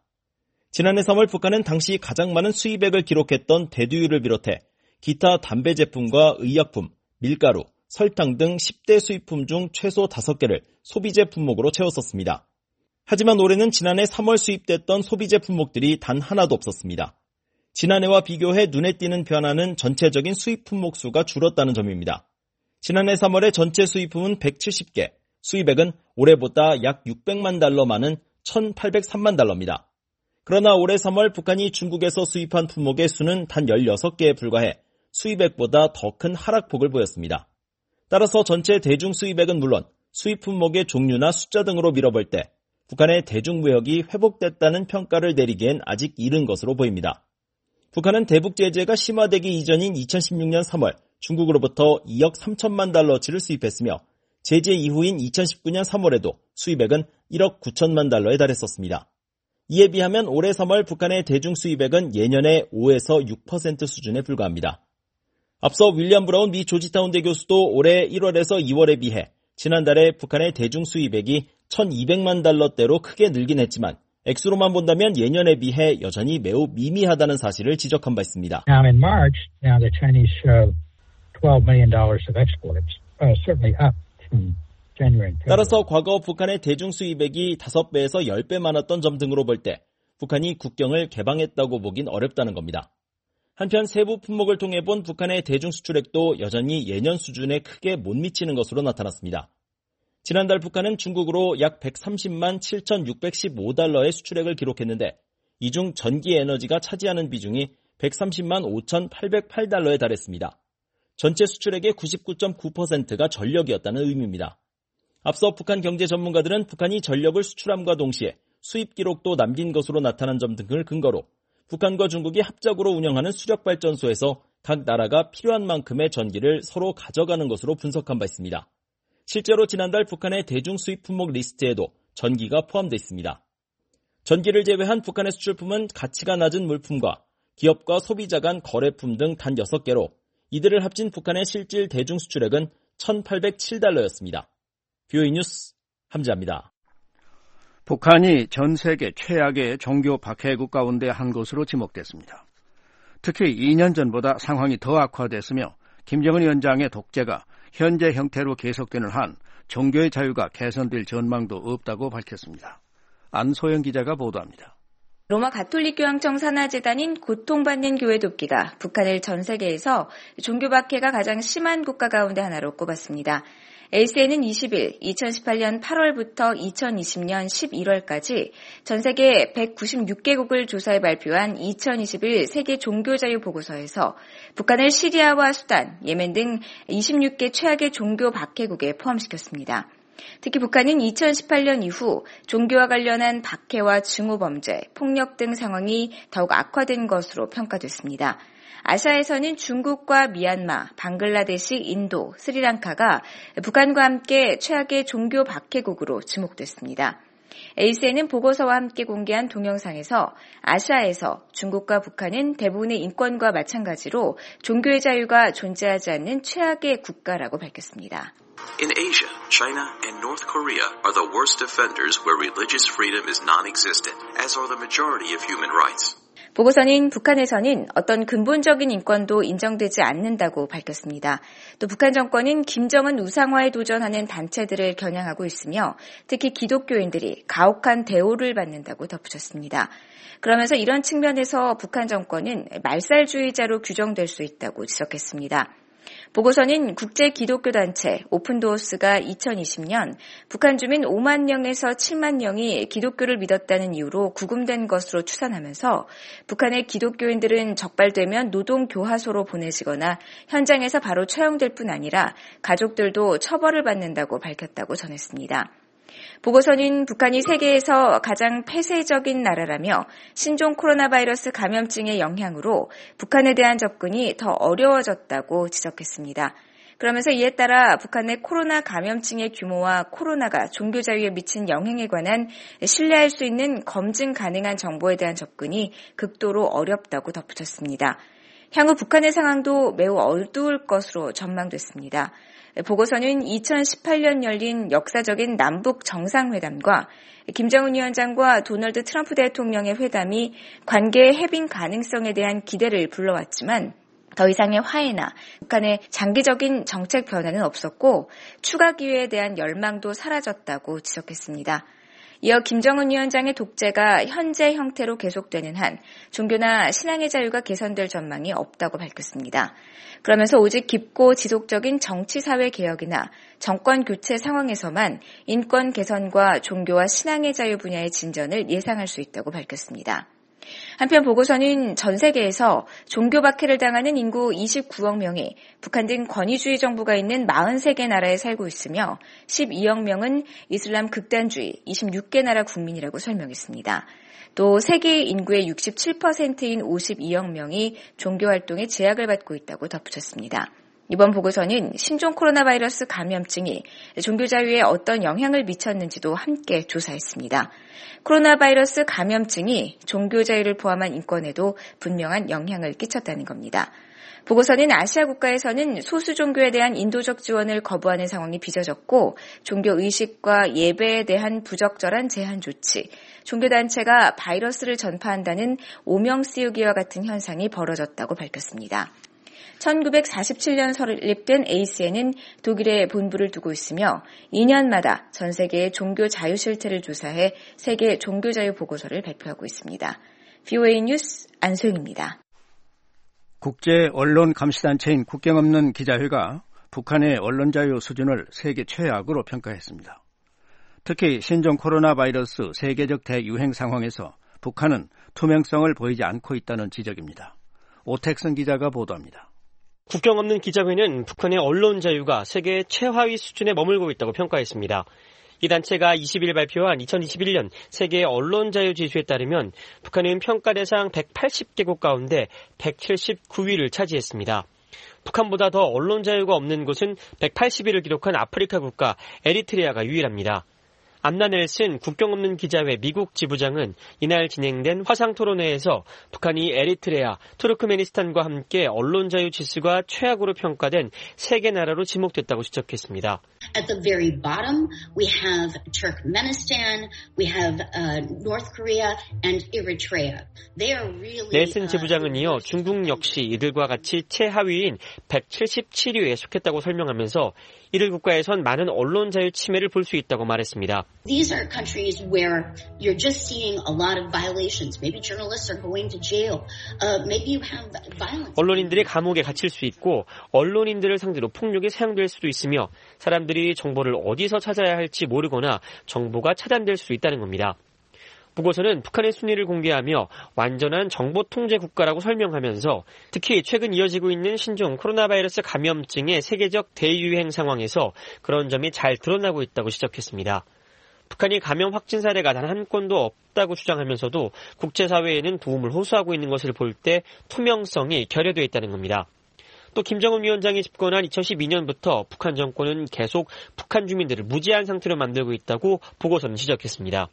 지난해 3월 북한은 당시 가장 많은 수입액을 기록했던 대두유를 비롯해 기타 담배 제품과 의약품, 밀가루, 설탕 등 10대 수입품 중 최소 5개를 소비재 품목으로 채웠었습니다. 하지만 올해는 지난해 3월 수입됐던 소비재 품목들이 단 하나도 없었습니다. 지난해와 비교해 눈에 띄는 변화는 전체적인 수입 품목 수가 줄었다는 점입니다. 지난해 3월에 전체 수입품은 170개, 수입액은 올해보다 약 600만 달러 많은 1,803만 달러입니다. 그러나 올해 3월 북한이 중국에서 수입한 품목의 수는 단 16개에 불과해 수입액보다 더 큰 하락폭을 보였습니다. 따라서 전체 대중 수입액은 물론 수입 품목의 종류나 숫자 등으로 밀어볼 때 북한의 대중무역이 회복됐다는 평가를 내리기엔 아직 이른 것으로 보입니다. 북한은 대북 제재가 심화되기 이전인 2016년 3월 중국으로부터 2억 3천만 달러어치를 수입했으며 제재 이후인 2019년 3월에도 수입액은 1억 9천만 달러에 달했었습니다. 이에 비하면 올해 3월 북한의 대중 수입액은 예년의 5에서 6% 수준에 불과합니다. 앞서 윌리엄 브라운 미 조지타운대 교수도 올해 1월에서 2월에 비해 지난달에 북한의 대중 수입액이 1,200만 달러대로 크게 늘긴 했지만 액수로만 본다면 예년에 비해 여전히 매우 미미하다는 사실을 지적한 바 있습니다. Now in March, now the Chinese show $12 million of exports, certainly up from January and February. 따라서 과거 북한의 대중 수입액이 5배에서 10배 많았던 점 등으로 볼 때 북한이 국경을 개방했다고 보긴 어렵다는 겁니다. 한편 세부 품목을 통해 본 북한의 대중 수출액도 여전히 예년 수준에 크게 못 미치는 것으로 나타났습니다. 지난달 북한은 중국으로 약 130만 7,615달러의 수출액을 기록했는데 이 중 전기 에너지가 차지하는 비중이 130만 5,808달러에 달했습니다. 전체 수출액의 99.9%가 전력이었다는 의미입니다. 앞서 북한 경제 전문가들은 북한이 전력을 수출함과 동시에 수입 기록도 남긴 것으로 나타난 점 등을 근거로 북한과 중국이 합작으로 운영하는 수력발전소에서 각 나라가 필요한 만큼의 전기를 서로 가져가는 것으로 분석한 바 있습니다. 실제로 지난달 북한의 대중 수입 품목 리스트에도 전기가 포함되어 있습니다. 전기를 제외한 북한의 수출품은 가치가 낮은 물품과 기업과 소비자 간 거래품 등 단 6개로 이들을 합친 북한의 실질 대중 수출액은 1,807달러였습니다. VOA 뉴스 함지아입니다. 북한이 전 세계 최악의 종교 박해국 가운데 한 곳으로 지목됐습니다. 특히 2년 전보다 상황이 더 악화됐으며 김정은 위원장의 독재가 현재 형태로 계속되는 한 종교의 자유가 개선될 전망도 없다고 밝혔습니다. 안소영 기자가 보도합니다. 로마 가톨릭 교황청 산하재단인 고통받는 교회 돕기가 북한을 전 세계에서 종교 박해가 가장 심한 국가 가운데 하나로 꼽았습니다. ACN은 20일 2018년 8월부터 2020년 11월까지 전 세계 196개국을 조사해 발표한 2021 세계 종교자유 보고서에서 북한을 시리아와 수단, 예멘 등 26개 최악의 종교 박해국에 포함시켰습니다. 특히 북한은 2018년 이후 종교와 관련한 박해와 증오범죄, 폭력 등 상황이 더욱 악화된 것으로 평가됐습니다. 아시아에서는 중국과 미얀마, 방글라데시, 인도, 스리랑카가 북한과 함께 최악의 종교 박해국으로 지목됐습니다. ACN은 보고서와 함께 공개한 동영상에서 아시아에서 중국과 북한은 대부분의 인권과 마찬가지로 종교의 자유가 존재하지 않는 최악의 국가라고 밝혔습니다. In Asia, China and North Korea are the worst offenders where religious freedom is non-existent, as are the majority of human rights. 보고서는 북한에서는 어떤 근본적인 인권도 인정되지 않는다고 밝혔습니다. 또 북한 정권은 김정은 우상화에 도전하는 단체들을 겨냥하고 있으며 특히 기독교인들이 가혹한 대우를 받는다고 덧붙였습니다. 그러면서 이런 측면에서 북한 정권은 말살주의자로 규정될 수 있다고 지적했습니다. 보고서는 국제 기독교 단체 오픈도어스가 2020년 북한 주민 5만 명에서 7만 명이 기독교를 믿었다는 이유로 구금된 것으로 추산하면서 북한의 기독교인들은 적발되면 노동교화소로 보내지거나 현장에서 바로 처형될 뿐 아니라 가족들도 처벌을 받는다고 밝혔다고 전했습니다. 보고서는 북한이 세계에서 가장 폐쇄적인 나라라며 신종 코로나 바이러스 감염증의 영향으로 북한에 대한 접근이 더 어려워졌다고 지적했습니다. 그러면서 이에 따라 북한의 코로나 감염증의 규모와 코로나가 종교 자유에 미친 영향에 관한 신뢰할 수 있는 검증 가능한 정보에 대한 접근이 극도로 어렵다고 덧붙였습니다. 향후 북한의 상황도 매우 어두울 것으로 전망됐습니다. 보고서는 2018년 열린 역사적인 남북 정상회담과 김정은 위원장과 도널드 트럼프 대통령의 회담이 관계의 해빙 가능성에 대한 기대를 불러왔지만 더 이상의 화해나 북한의 장기적인 정책 변화는 없었고 추가 기회에 대한 열망도 사라졌다고 지적했습니다. 이어 김정은 위원장의 독재가 현재 형태로 계속되는 한 종교나 신앙의 자유가 개선될 전망이 없다고 밝혔습니다. 그러면서 오직 깊고 지속적인 정치사회 개혁이나 정권 교체 상황에서만 인권 개선과 종교와 신앙의 자유 분야의 진전을 예상할 수 있다고 밝혔습니다. 한편 보고서는 전 세계에서 종교 박해를 당하는 인구 29억 명이 북한 등 권위주의 정부가 있는 43개 나라에 살고 있으며 12억 명은 이슬람 극단주의 26개 나라 국민이라고 설명했습니다. 또 세계 인구의 67%인 52억 명이 종교활동에 제약을 받고 있다고 덧붙였습니다. 이번 보고서는 신종 코로나 바이러스 감염증이 종교 자유에 어떤 영향을 미쳤는지도 함께 조사했습니다. 코로나 바이러스 감염증이 종교 자유를 포함한 인권에도 분명한 영향을 끼쳤다는 겁니다. 보고서는 아시아 국가에서는 소수 종교에 대한 인도적 지원을 거부하는 상황이 빚어졌고 종교 의식과 예배에 대한 부적절한 제한 조치, 종교단체가 바이러스를 전파한다는 오명 씌우기와 같은 현상이 벌어졌다고 밝혔습니다. 1947년 설립된 ACN은 독일에 본부를 두고 있으며 2년마다 전 세계의 종교 자유 실태를 조사해 세계 종교자유 보고서를 발표하고 있습니다. VOA 뉴스 안소영입니다. 국제 언론 감시단체인 국경 없는 기자회가 북한의 언론 자유 수준을 세계 최악으로 평가했습니다. 특히 신종 코로나 바이러스 세계적 대유행 상황에서 북한은 투명성을 보이지 않고 있다는 지적입니다. 오택슨 기자가 보도합니다. 국경 없는 기자회는 북한의 언론 자유가 세계 최하위 수준에 머물고 있다고 평가했습니다. 이 단체가 20일 발표한 2021년 세계 언론자유지수에 따르면 북한은 평가 대상 180개국 가운데 179위를 차지했습니다. 북한보다 더 언론자유가 없는 곳은 180위를 기록한 아프리카 국가 에리트레아가 유일합니다. 암나 넬슨 국경 없는 기자회 미국 지부장은 이날 진행된 화상토론회에서 북한이 에리트레아, 투르크메니스탄과 함께 언론자유 지수가 최악으로 평가된 세 개 나라로 지목됐다고 지적했습니다. At the very bottom, we have Turkmenistan, we have North Korea and Eritrea. They are really. 넬슨 지부장은 이어 중국 역시 이들과 같이 최하위인 177위에 속했다고 설명하면서 이들 국가에선 많은 언론 자유 침해를 볼 수 있다고 말했습니다. These are countries where you're just seeing a lot of violations. Maybe journalists are going to jail. Maybe you have violence. 언론인들이 감옥에 갇힐 수 있고 언론인들을 상대로 폭력이 사용될 수도 있으며 사람들이 정보를 어디서 찾아야 할지 모르거나 정보가 차단될 수 있다는 겁니다. 보고서는 북한의 순위를 공개하며 완전한 정보 통제 국가라고 설명하면서 특히 최근 이어지고 있는 신종 코로나 바이러스 감염증의 세계적 대유행 상황에서 그런 점이 잘 드러나고 있다고 지적했습니다. 북한이 감염 확진 사례가 단 한 건도 없다고 주장하면서도 국제사회에는 도움을 호소하고 있는 것을 볼 때 투명성이 결여되어 있다는 겁니다. 또 김정은 위원장이 집권한 2012년부터 북한 정권은 계속 북한 주민들을 무지한 상태로 만들고 있다고 보고서는 지적했습니다.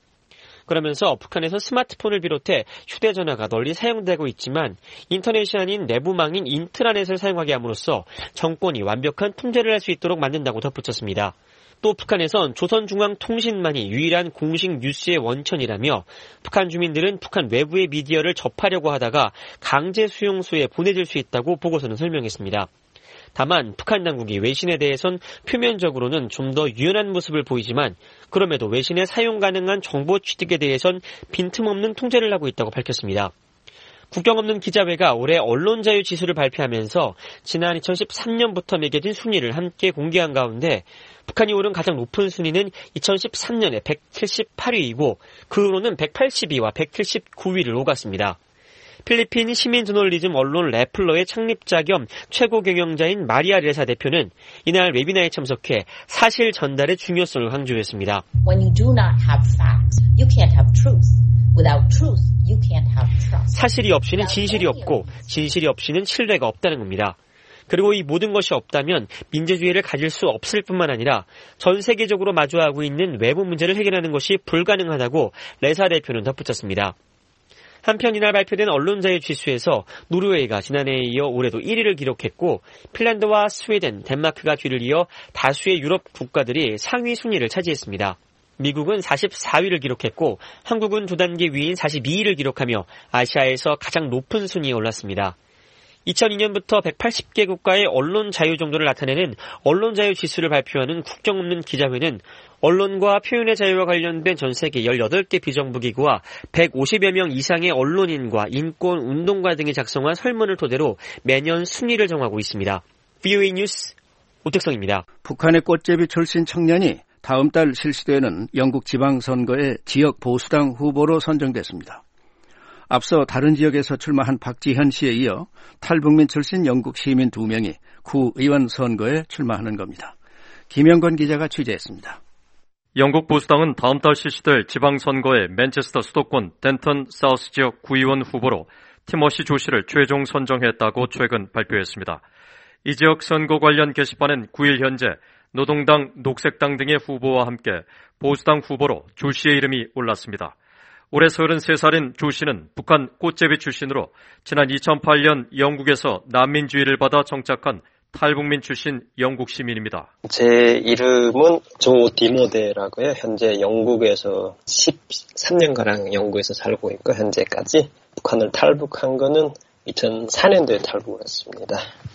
그러면서 북한에서 스마트폰을 비롯해 휴대전화가 널리 사용되고 있지만 인터넷이 아닌 내부망인 인트라넷을 사용하게 함으로써 정권이 완벽한 통제를 할 수 있도록 만든다고 덧붙였습니다. 또 북한에선 조선중앙통신만이 유일한 공식 뉴스의 원천이라며 북한 주민들은 북한 외부의 미디어를 접하려고 하다가 강제 수용소에 보내질 수 있다고 보고서는 설명했습니다. 다만 북한 당국이 외신에 대해선 표면적으로는 좀 더 유연한 모습을 보이지만 그럼에도 외신의 사용 가능한 정보 취득에 대해선 빈틈없는 통제를 하고 있다고 밝혔습니다. 국경 없는 기자회가 올해 언론자유 지수를 발표하면서 지난 2013년부터 매겨진 순위를 함께 공개한 가운데 북한이 오른 가장 높은 순위는 2013년에 178위이고 그 후로는 182위와 179위를 오갔습니다. 필리핀 시민 저널리즘 언론 레플러의 창립자 겸 최고 경영자인 마리아 레사 대표는 이날 웨비나에 참석해 사실 전달의 중요성을 강조했습니다. When you do not have facts, you can't have truth. Without truth, you can't have trust. 사실이 없이는 진실이 없고 진실이 없이는 신뢰가 없다는 겁니다. 그리고 이 모든 것이 없다면 민주주의를 가질 수 없을 뿐만 아니라 전 세계적으로 마주하고 있는 외부 문제를 해결하는 것이 불가능하다고 레사 대표는 덧붙였습니다. 한편 이날 발표된 언론자유 지수에서 노르웨이가 지난해에 이어 올해도 1위를 기록했고 핀란드와 스웨덴, 덴마크가 뒤를 이어 다수의 유럽 국가들이 상위 순위를 차지했습니다. 미국은 44위를 기록했고 한국은 두 단계 위인 42위를 기록하며 아시아에서 가장 높은 순위에 올랐습니다. 2002년부터 180개 국가의 언론 자유 정도를 나타내는 언론 자유 지수를 발표하는 국경 없는 기자회는 언론과 표현의 자유와 관련된 전 세계 18개 비정부기구와 150여 명 이상의 언론인과 인권 운동가 등이 작성한 설문을 토대로 매년 순위를 정하고 있습니다. VOA 뉴스 오택성입니다. 북한의 꽃제비 출신 청년이 다음 달 실시되는 영국 지방선거의 지역 보수당 후보로 선정됐습니다. 앞서 다른 지역에서 출마한 박지현 씨에 이어 탈북민 출신 영국 시민 2명이 구의원 선거에 출마하는 겁니다. 김영건 기자가 취재했습니다. 영국 보수당은 다음 달 실시될 지방선거에 맨체스터 수도권 덴턴 사우스 지역 구의원 후보로 티머시 조 씨를 최종 선정했다고 최근 발표했습니다. 이 지역 선거 관련 게시판엔 9일 현재 노동당, 녹색당 등의 후보와 함께 보수당 후보로 조 씨의 이름이 올랐습니다. 올해 33살인 조 씨는 북한 꽃제비 출신으로 지난 2008년 영국에서 난민주의를 받아 정착한 탈북민 출신 영국 시민입니다. 제 이름은 조 디모데라고요. 현재 영국에서 13년가량 영국에서 살고 있고 현재까지 북한을 탈북한 거는 2004년도에 탈북을 했습니다.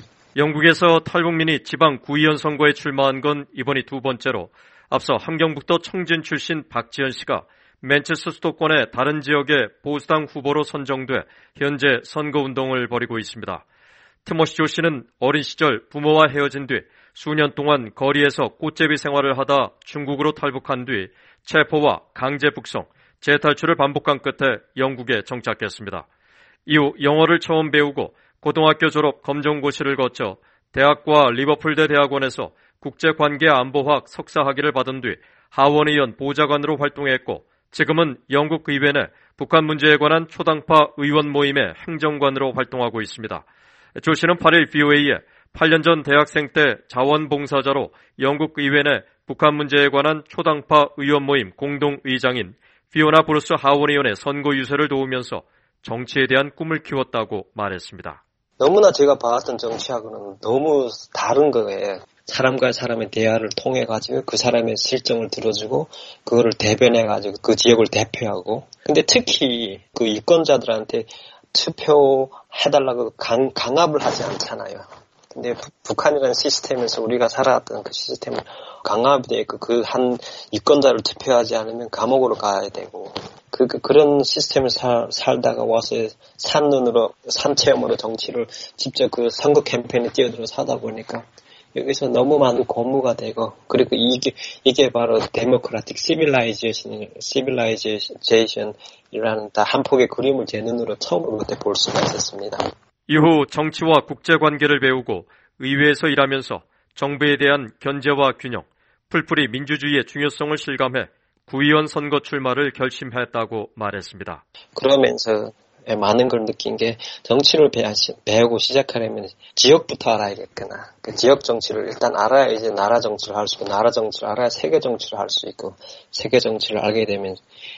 영국에서 탈북민이 지방 구의원 선거에 출마한 건 이번이 두 번째로 앞서 함경북도 청진 출신 박지현 씨가 맨체스터 수도권의 다른 지역의 보수당 후보로 선정돼 현재 선거운동을 벌이고 있습니다. 티머시 조 씨는 어린 시절 부모와 헤어진 뒤 수년 동안 거리에서 꽃제비 생활을 하다 중국으로 탈북한 뒤 체포와 강제 북송, 재탈출을 반복한 끝에 영국에 정착했습니다. 이후 영어를 처음 배우고 고등학교 졸업 검정고시를 거쳐 대학과 리버풀대 대학원에서 국제관계안보학 석사학위를 받은 뒤 하원 의원 보좌관으로 활동했고 지금은 영국 의회 내 북한 문제에 관한 초당파 의원 모임의 행정관으로 활동하고 있습니다. 조 씨는 8일 VOA에 8년 전 대학생 때 자원봉사자로 영국 의회 내 북한 문제에 관한 초당파 의원 모임 공동의장인 피오나 브루스 하원 의원의 선거 유세를 도우면서 정치에 대한 꿈을 키웠다고 말했습니다. 너무나 제가 봐왔던 정치하고는 너무 다른 거예요. 사람과 사람의 대화를 통해가지고 그 사람의 실정을 들어주고 그거를 대변해가지고 그 지역을 대표하고 근데 특히 그 유권자들한테 투표해달라고 강압을 하지 않잖아요. 근데 북한이라는 시스템에서 우리가 살아왔던 그 시스템은 강압이 되어 있고 그 한 유권자를 투표하지 않으면 감옥으로 가야 되고 그런 시스템을 살다가 와서 산체험으로 정치를 직접 그 선거 캠페인에 뛰어들어서 하다 보니까 여기서 너무 많은 고무가 되고 그리고 이게 바로 데모크라틱 시빌라이제이션이라는 다 한 폭의 그림을 제 눈으로 처음으로 그때 볼 수가 있었습니다. 이후 정치와 국제관계를 배우고 의회에서 일하면서 정부에 대한 견제와 균형, 풀풀이 민주주의의 중요성을 실감해 구의원 선거 출마를 결심했다고 말했습니다. 그러면서 많은 걸 느낀 게 정치를 배우고 시작하려면 지역부터 알아야겠구나. 그 지역 정치를 일단 알아야 이제 나라 정치를 할 수 있고 나라 정치를 알아야 세계 정치를 할 수 있고 세계 정치를 알게 되면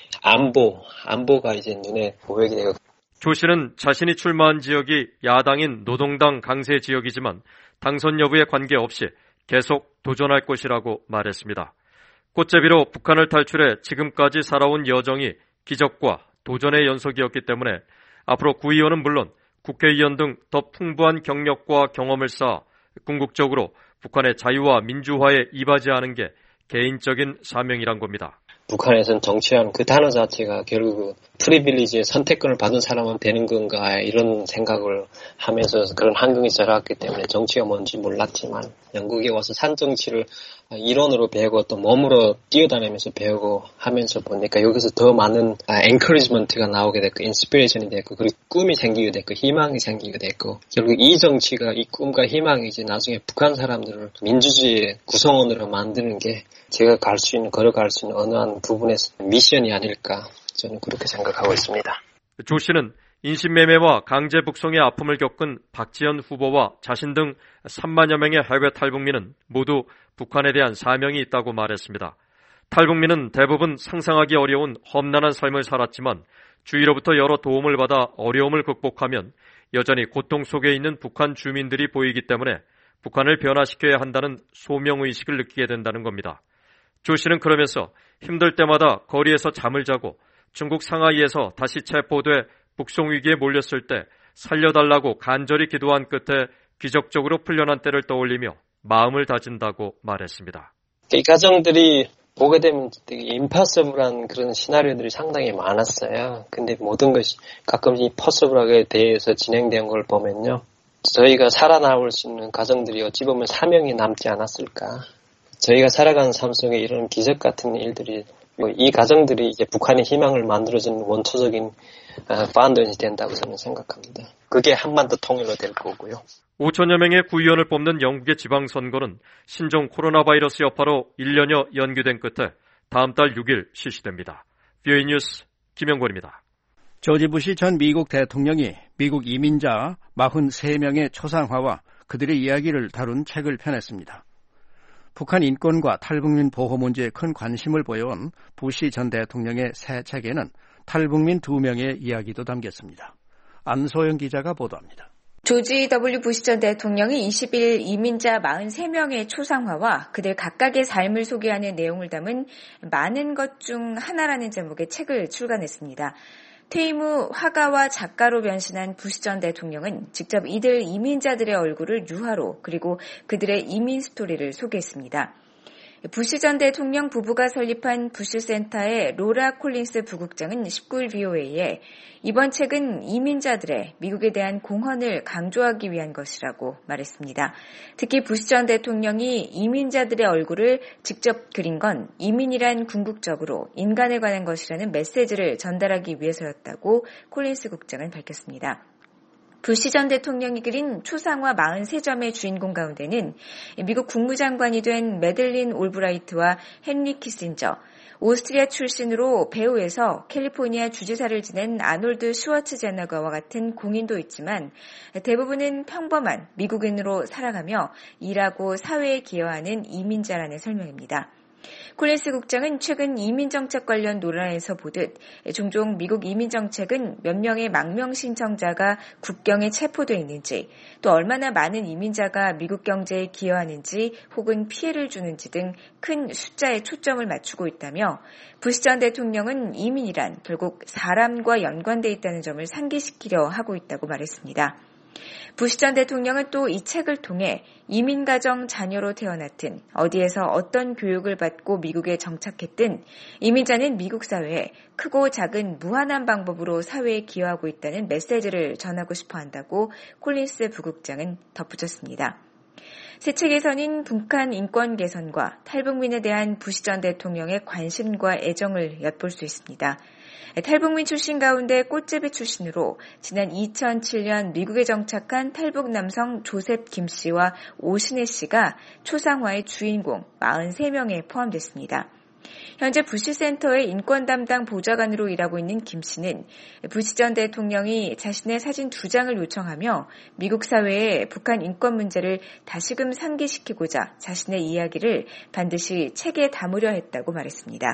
안보가 이제 눈에 보이게 되고 조 씨는 자신이 출마한 지역이 야당인 노동당 강세 지역이지만 당선 여부에 관계없이 계속 도전할 것이라고 말했습니다. 꽃제비로 북한을 탈출해 지금까지 살아온 여정이 기적과 도전의 연속이었기 때문에 앞으로 구의원은 물론 국회의원 등 더 풍부한 경력과 경험을 쌓아 궁극적으로 북한의 자유와 민주화에 이바지하는 게 개인적인 사명이란 겁니다. 북한에서는 정치라는 그 단어 자체가 결국 프리빌리지의 선택권을 받은 사람은 되는 건가 이런 생각을 하면서 그런 환경에 자랐기 때문에 정치가 뭔지 몰랐지만 영국에 와서 산정치를 이론으로 배우고 또 몸으로 뛰어다니면서 배우고 하면서 보니까 여기서 더 많은 엔커리지먼트가 나오게 됐고 인스피레이션이 됐고 그리고 꿈이 생기게 됐고 희망이 생기게 됐고 결국 이 정치가 이 꿈과 희망이 이제 나중에 북한 사람들을 민주주의의 구성원으로 만드는 게 제가 걸어갈 수 있는 어느 한 부분에서 미션이 아닐까 저는 그렇게 생각하고 있습니다. 조 씨는 인신매매와 강제 북송의 아픔을 겪은 박지원 후보와 자신 등 3만여 명의 해외 탈북민은 모두 북한에 대한 사명이 있다고 말했습니다. 탈북민은 대부분 상상하기 어려운 험난한 삶을 살았지만 주위로부터 여러 도움을 받아 어려움을 극복하면 여전히 고통 속에 있는 북한 주민들이 보이기 때문에 북한을 변화시켜야 한다는 소명의식을 느끼게 된다는 겁니다. 조 씨는 그러면서 힘들 때마다 거리에서 잠을 자고 중국 상하이에서 다시 체포돼 북송 위기에 몰렸을 때 살려달라고 간절히 기도한 끝에 기적적으로 풀려난 때를 떠올리며 마음을 다진다고 말했습니다. 이 가정들이 보게 되면 되게 임파서블한 그런 시나리오들이 상당히 많았어요. 근데 모든 것이 가끔 이 퍼서블하게 대해서 진행된 걸 보면요. 저희가 살아나올 수 있는 가정들이 어찌 보면 사명이 남지 않았을까. 저희가 살아가는 삶 속에 이런 기적 같은 일들이 이 가정들이 이제 북한의 희망을 만들어주는 원초적인 파운더인이 된다고 저는 생각합니다. 그게 한반도 통일로 될 거고요. 5천여 명의 구의원을 뽑는 영국의 지방선거는 신종 코로나 바이러스 여파로 1년여 연기된 끝에 다음 달 6일 실시됩니다. VOA 뉴스 김영권입니다. 조지 부시 전 미국 대통령이 미국 이민자 43명의 초상화와 그들의 이야기를 다룬 책을 펴냈습니다. 북한 인권과 탈북민 보호 문제에 큰 관심을 보여온 부시 전 대통령의 새 책에는 탈북민 2명의 이야기도 담겼습니다. 안소영 기자가 보도합니다. 조지 W. 부시 전 대통령이 20일 이민자 43명의 초상화와 그들 각각의 삶을 소개하는 내용을 담은 많은 것 중 하나라는 제목의 책을 출간했습니다. 퇴임 후 화가와 작가로 변신한 부시 전 대통령은 직접 이들 이민자들의 얼굴을 유화로 그리고 그들의 이민 스토리를 소개했습니다. 부시 전 대통령 부부가 설립한 부시센터의 로라 콜린스 부국장은 19일 VOA에 이번 책은 이민자들의 미국에 대한 공헌을 강조하기 위한 것이라고 말했습니다. 특히 부시 전 대통령이 이민자들의 얼굴을 직접 그린 건 이민이란 궁극적으로 인간에 관한 것이라는 메시지를 전달하기 위해서였다고 콜린스 국장은 밝혔습니다. 부시 전 대통령이 그린 초상화 43점의 주인공 가운데는 미국 국무장관이 된 매들린 올브라이트와 헨리 키신저, 오스트리아 출신으로 배우에서 캘리포니아 주지사를 지낸 아놀드 슈워츠제네거와 같은 공인도 있지만 대부분은 평범한 미국인으로 살아가며 일하고 사회에 기여하는 이민자라는 설명입니다. 콜린스 국장은 최근 이민정책 관련 논란에서 보듯 종종 미국 이민정책은 몇 명의 망명 신청자가 국경에 체포돼 있는지 또 얼마나 많은 이민자가 미국 경제에 기여하는지 혹은 피해를 주는지 등 큰 숫자에 초점을 맞추고 있다며 부시 전 대통령은 이민이란 결국 사람과 연관돼 있다는 점을 상기시키려 하고 있다고 말했습니다. 부시 전 대통령은 또 이 책을 통해 이민가정 자녀로 태어났든 어디에서 어떤 교육을 받고 미국에 정착했든 이민자는 미국 사회에 크고 작은 무한한 방법으로 사회에 기여하고 있다는 메시지를 전하고 싶어 한다고 콜린스 부국장은 덧붙였습니다. 새 책에서는 북한 인권 개선과 탈북민에 대한 부시 전 대통령의 관심과 애정을 엿볼 수 있습니다. 탈북민 출신 가운데 꽃제비 출신으로 지난 2007년 미국에 정착한 탈북 남성 조셉 김 씨와 오신혜 씨가 초상화의 주인공 43명에 포함됐습니다. 현재 부시센터의 인권 담당 보좌관으로 일하고 있는 김 씨는 부시 전 대통령이 자신의 사진 2장을 요청하며 미국 사회에 북한 인권 문제를 다시금 상기시키고자 자신의 이야기를 반드시 책에 담으려 했다고 말했습니다.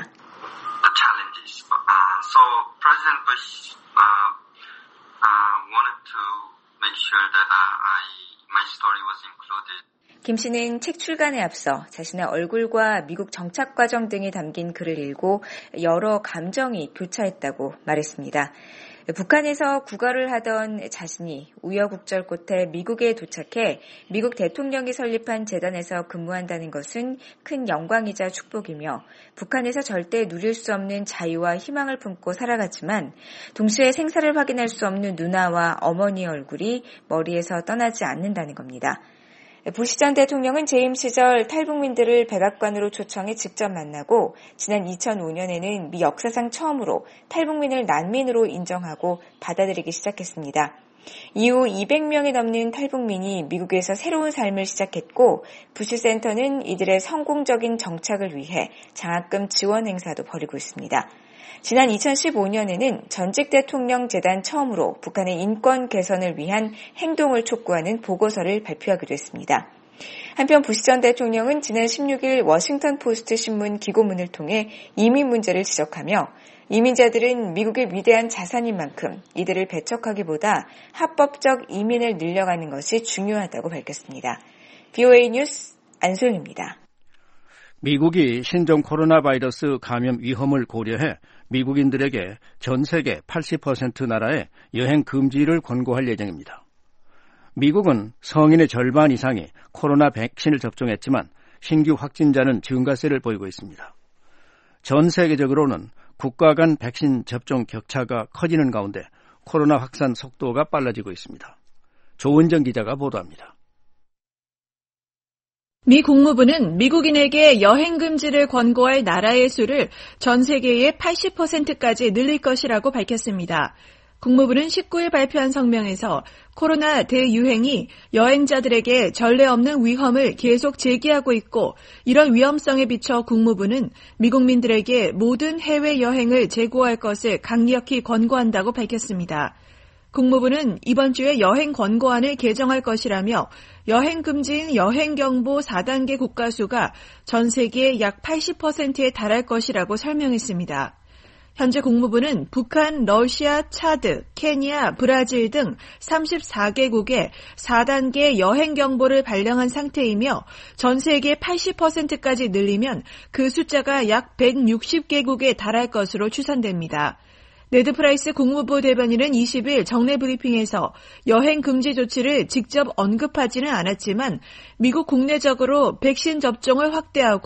So President Bush wanted to make sure that my story was included. 김 씨는 책 출간에 앞서 자신의 얼굴과 미국 정착 과정 등이 담긴 글을 읽고 여러 감정이 교차했다고 말했습니다. 북한에서 국어를 하던 자신이 우여곡절 끝에 미국에 도착해 미국 대통령이 설립한 재단에서 근무한다는 것은 큰 영광이자 축복이며 북한에서 절대 누릴 수 없는 자유와 희망을 품고 살아갔지만 동시에 생사를 확인할 수 없는 누나와 어머니의 얼굴이 머리에서 떠나지 않는다는 겁니다. 부시 전 대통령은 재임 시절 탈북민들을 백악관으로 초청해 직접 만나고 지난 2005년에는 미 역사상 처음으로 탈북민을 난민으로 인정하고 받아들이기 시작했습니다. 이후 200명이 넘는 탈북민이 미국에서 새로운 삶을 시작했고 부시센터는 이들의 성공적인 정착을 위해 장학금 지원 행사도 벌이고 있습니다. 지난 2015년에는 전직 대통령 재단 처음으로 북한의 인권 개선을 위한 행동을 촉구하는 보고서를 발표하기도 했습니다. 한편 부시 전 대통령은 지난 16일 워싱턴 포스트 신문 기고문을 통해 이민 문제를 지적하며 이민자들은 미국의 위대한 자산인 만큼 이들을 배척하기보다 합법적 이민을 늘려가는 것이 중요하다고 밝혔습니다. VOA 뉴스 안소영입니다. 미국이 신종 코로나 바이러스 감염 위험을 고려해 미국인들에게 전 세계 80% 나라에 여행 금지를 권고할 예정입니다. 미국은 성인의 절반 이상이 코로나 백신을 접종했지만 신규 확진자는 증가세를 보이고 있습니다. 전 세계적으로는 국가 간 백신 접종 격차가 커지는 가운데 코로나 확산 속도가 빨라지고 있습니다. 조은정 기자가 보도합니다. 미 국무부는 미국인에게 여행 금지를 권고할 나라의 수를 전 세계의 80%까지 늘릴 것이라고 밝혔습니다. 국무부는 19일 발표한 성명에서 코로나 대유행이 여행자들에게 전례 없는 위험을 계속 제기하고 있고 이런 위험성에 비춰 국무부는 미국민들에게 모든 해외여행을 재고할 것을 강력히 권고한다고 밝혔습니다. 국무부는 이번 주에 여행 권고안을 개정할 것이라며 여행 금지인 여행경보 4단계 국가수가 전 세계의 약 80%에 달할 것이라고 설명했습니다. 현재 국무부는 북한, 러시아, 차드, 케냐, 브라질 등 34개국에 4단계 여행경보를 발령한 상태이며 전 세계 80%까지 늘리면 그 숫자가 약 160개국에 달할 것으로 추산됩니다. 네드 프라이스 국무부 대변인은 20일 정례 브리핑에서 여행 금지 조치를 직접 언급하지는 않았지만 미국 국내적으로 백신 접종을 확대하고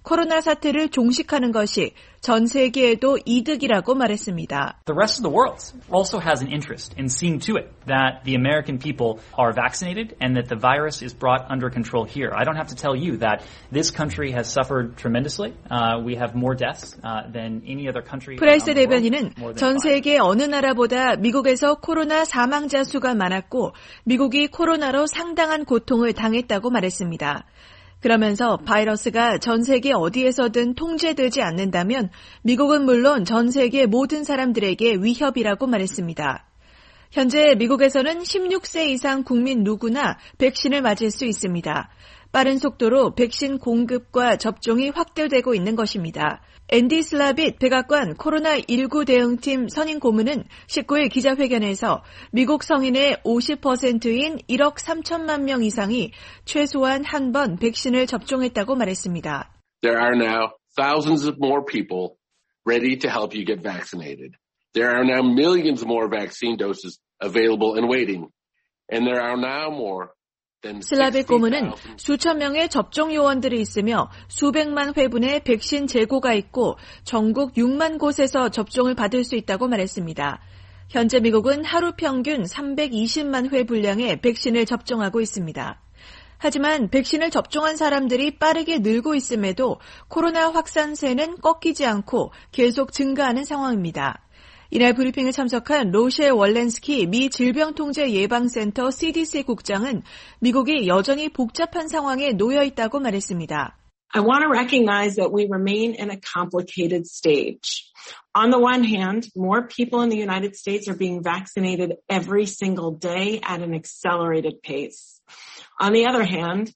코로나 사태를 종식하는 것이 전 세계에도 이득이라고 말했습니다. The rest of the world also has an interest in seeing to it that the American people are vaccinated and that the virus is brought under control here. I don't have to tell you that this country has suffered tremendously. We have more deaths than any other country. 프라이스 대변인은 전 세계 어느 나라보다 미국에서 코로나 사망자 수가 많았고 미국이 코로나로 상당한 고통을 당했다고 말했습니다. 그러면서 바이러스가 전 세계 어디에서든 통제되지 않는다면 미국은 물론 전 세계 모든 사람들에게 위협이라고 말했습니다. 현재 미국에서는 16세 이상 국민 누구나 백신을 맞을 수 있습니다. 빠른 속도로 백신 공급과 접종이 확대되고 있는 것입니다. 앤디 슬라빗 백악관 코로나19 대응팀 선임 고문은 19일 기자회견에서 미국 성인의 50%인 1억 3천만 명 이상이 최소한 한 번 백신을 접종했다고 말했습니다. There are now thousands of more people ready to help you get vaccinated. There are now millions more vaccine doses available and waiting. And there are now more 슬라벳 고문은 수천 명의 접종 요원들이 있으며 수백만 회분의 백신 재고가 있고 전국 6만 곳에서 접종을 받을 수 있다고 말했습니다. 현재 미국은 하루 평균 320만 회 분량의 백신을 접종하고 있습니다. 하지만 백신을 접종한 사람들이 빠르게 늘고 있음에도 코로나 확산세는 꺾이지 않고 계속 증가하는 상황입니다. 이날 브리핑에 참석한 로셸 월렌스키 미 질병통제예방센터 CDC 국장은 미국이 여전히 복잡한 상황에 놓여 있다고 말했습니다. I want to recognize that we remain in a complicated stage. On the one hand, more people in the United States are being vaccinated every single day at an accelerated pace. On the other hand,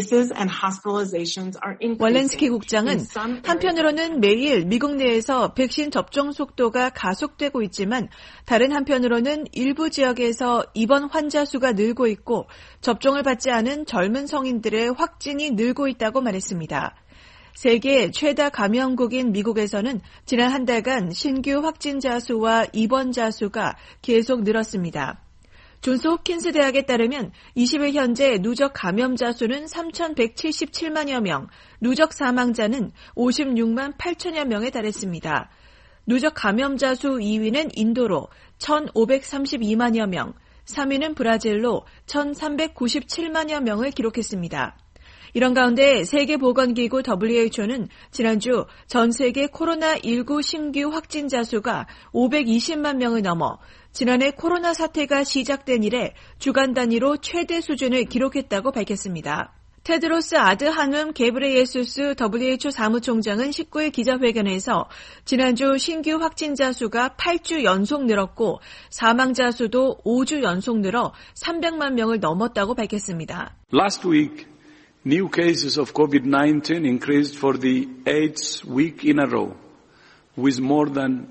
월렌스키 국장은 한편으로는 매일 미국 내에서 백신 접종 속도가 가속되고 있지만 다른 한편으로는 일부 지역에서 입원 환자 수가 늘고 있고 접종을 받지 않은 젊은 성인들의 확진이 늘고 있다고 말했습니다. 세계 최다 감염국인 미국에서는 지난 한 달간 신규 확진자 수와 입원자 수가 계속 늘었습니다. 존스 홉킨스 대학에 따르면 20일 현재 누적 감염자 수는 3,177만여 명, 누적 사망자는 56만 8천여 명에 달했습니다. 누적 감염자 수 2위는 인도로 1,532만여 명, 3위는 브라질로 1,397만여 명을 기록했습니다. 이런 가운데 세계보건기구 WHO는 지난주 전 세계 코로나19 신규 확진자 수가 520만 명을 넘어 지난해 코로나 사태가 시작된 이래 주간 단위로 최대 수준을 기록했다고 밝혔습니다. 테드로스 아드하눔 게브레예수스 WHO 사무총장은 19일 기자회견에서 지난주 신규 확진자 수가 8주 연속 늘었고 사망자 수도 5주 연속 늘어 300만 명을 넘었다고 밝혔습니다. Last week, new cases of COVID-19 increased for the 8th week in a row, with more than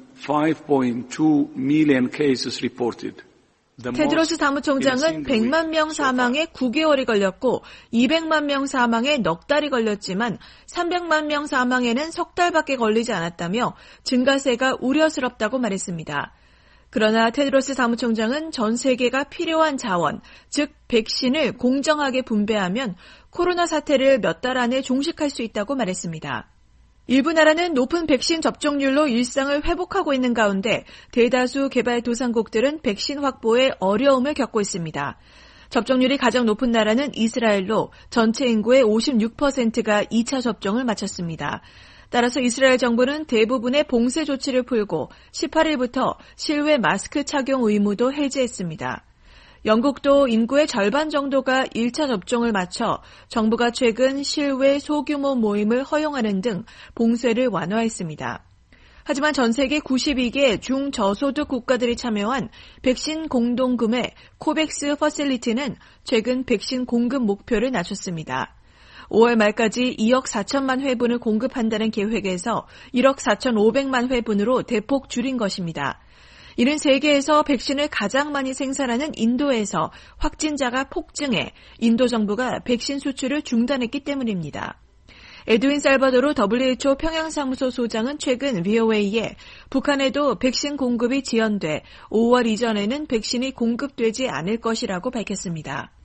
5.2 million cases reported. 테드로스 사무총장은 100만 명 사망에 9개월이 걸렸고 200만 명 사망에 넉 달이 걸렸지만 300만 명 사망에는 석 달밖에 걸리지 않았다며 증가세가 우려스럽다고 말했습니다. 그러나 테드로스 사무총장은 전 세계가 필요한 자원, 즉 백신을 공정하게 분배하면 코로나 사태를 몇 달 안에 종식할 수 있다고 말했습니다. 일부 나라는 높은 백신 접종률로 일상을 회복하고 있는 가운데 대다수 개발도상국들은 백신 확보에 어려움을 겪고 있습니다. 접종률이 가장 높은 나라는 이스라엘로 전체 인구의 56%가 2차 접종을 마쳤습니다. 따라서 이스라엘 정부는 대부분의 봉쇄 조치를 풀고 18일부터 실외 마스크 착용 의무도 해제했습니다. 영국도 인구의 절반 정도가 1차 접종을 마쳐 정부가 최근 실외 소규모 모임을 허용하는 등 봉쇄를 완화했습니다. 하지만 전 세계 92개 중저소득 국가들이 참여한 백신 공동구매 코백스 퍼실리티는 최근 백신 공급 목표를 낮췄습니다. 5월 말까지 2억 4천만 회분을 공급한다는 계획에서 1억 4,500만 회분으로 대폭 줄인 것입니다. 이는 세계에서 백신을 가장 많이 생산하는 인도에서 확진자가 폭증해 인도 정부가 백신 수출을 중단했기 때문입니다. 에드윈 살바도르 WHO 평양사무소 소장은 최근 VOA에 북한에도 백신 공급이 지연돼 5월 이전에는 백신이 공급되지 않을 것이라고 밝혔습니다.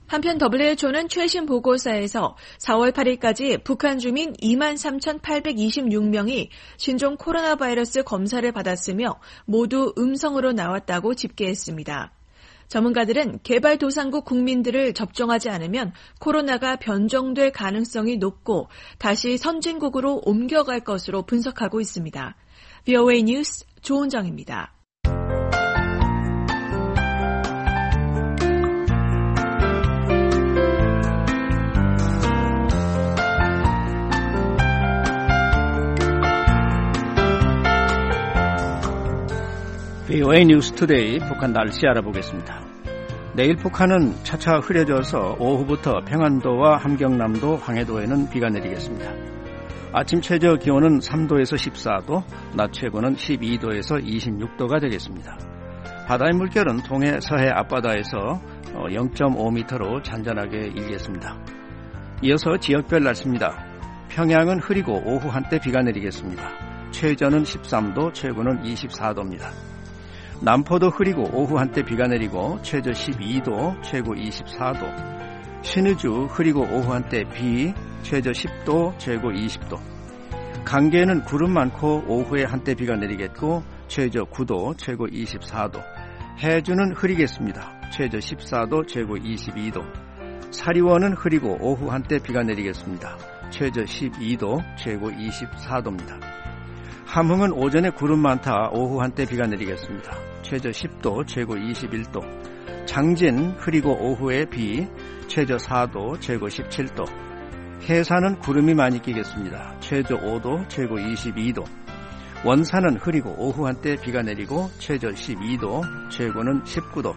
한편 WHO는 최신 보고서에서 4월 8일까지 북한 주민 23,826명이 신종 코로나 바이러스 검사를 받았으며 모두 음성으로 나왔다고 집계했습니다. 전문가들은 개발도상국 국민들을 접종하지 않으면 코로나가 변종될 가능성이 높고 다시 선진국으로 옮겨갈 것으로 분석하고 있습니다. VOA 뉴스 조은정입니다. VOA 뉴스 투데이 북한 날씨 알아보겠습니다. 내일 북한은 차차 흐려져서 오후부터 평안도와 함경남도, 황해도에는 비가 내리겠습니다. 아침 최저 기온은 3도에서 14도, 낮 최고는 12도에서 26도가 되겠습니다. 바다의 물결은 동해 서해 앞바다에서 0.5m로 잔잔하게 일겠습니다. 이어서 지역별 날씨입니다. 평양은 흐리고 오후 한때 비가 내리겠습니다. 최저는 13도, 최고는 24도입니다. 남포도 흐리고 오후 한때 비가 내리고 최저 12도, 최고 24도. 신의주 흐리고 오후 한때 비, 최저 10도, 최고 20도. 강계는 구름 많고 오후에 한때 비가 내리겠고 최저 9도, 최고 24도. 해주는 흐리겠습니다. 최저 14도, 최고 22도. 사리원은 흐리고 오후 한때 비가 내리겠습니다. 최저 12도, 최고 24도입니다. 함흥은 오전에 구름 많다 오후 한때 비가 내리겠습니다. 최저 10도, 최고 21도. 장진 흐리고 오후에 비, 최저 4도, 최고 17도. 해산은 구름이 많이 끼겠습니다. 최저 5도, 최고 22도. 원산은 흐리고 오후 한때 비가 내리고 최저 12도, 최고는 19도.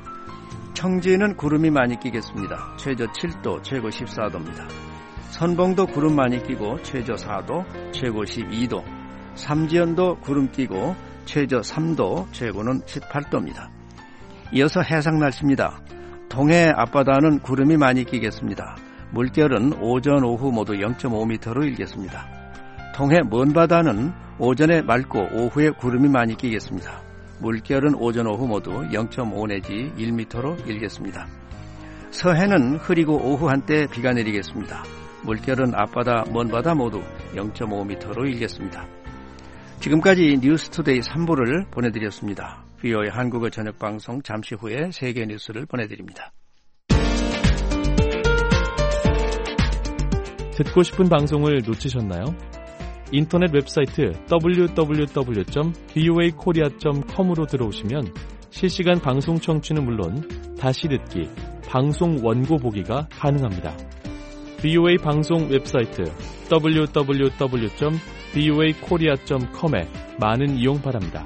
청진은 구름이 많이 끼겠습니다. 최저 7도, 최고 14도입니다. 선봉도 구름 많이 끼고 최저 4도, 최고 12도. 삼지연도 구름 끼고 최저 3도, 최고는 18도입니다. 이어서 해상 날씨입니다. 동해 앞바다는 구름이 많이 끼겠습니다. 물결은 오전, 오후 모두 0.5m로 일겠습니다. 동해 먼바다는 오전에 맑고 오후에 구름이 많이 끼겠습니다. 물결은 오전, 오후 모두 0.5 내지 1m로 일겠습니다. 서해는 흐리고 오후 한때 비가 내리겠습니다. 물결은 앞바다, 먼바다 모두 0.5m로 일겠습니다. 지금까지 뉴스투데이 3부를 보내드렸습니다. VOA 한국어 저녁방송 잠시 후에 세계 뉴스를 보내드립니다. 듣고 싶은 방송을 놓치셨나요? 인터넷 웹사이트 www.voakorea.com으로 들어오시면 실시간 방송 청취는 물론 다시 듣기, 방송 원고 보기가 가능합니다. VOA 방송 웹사이트 www.voakorea.com에 많은 이용 바랍니다.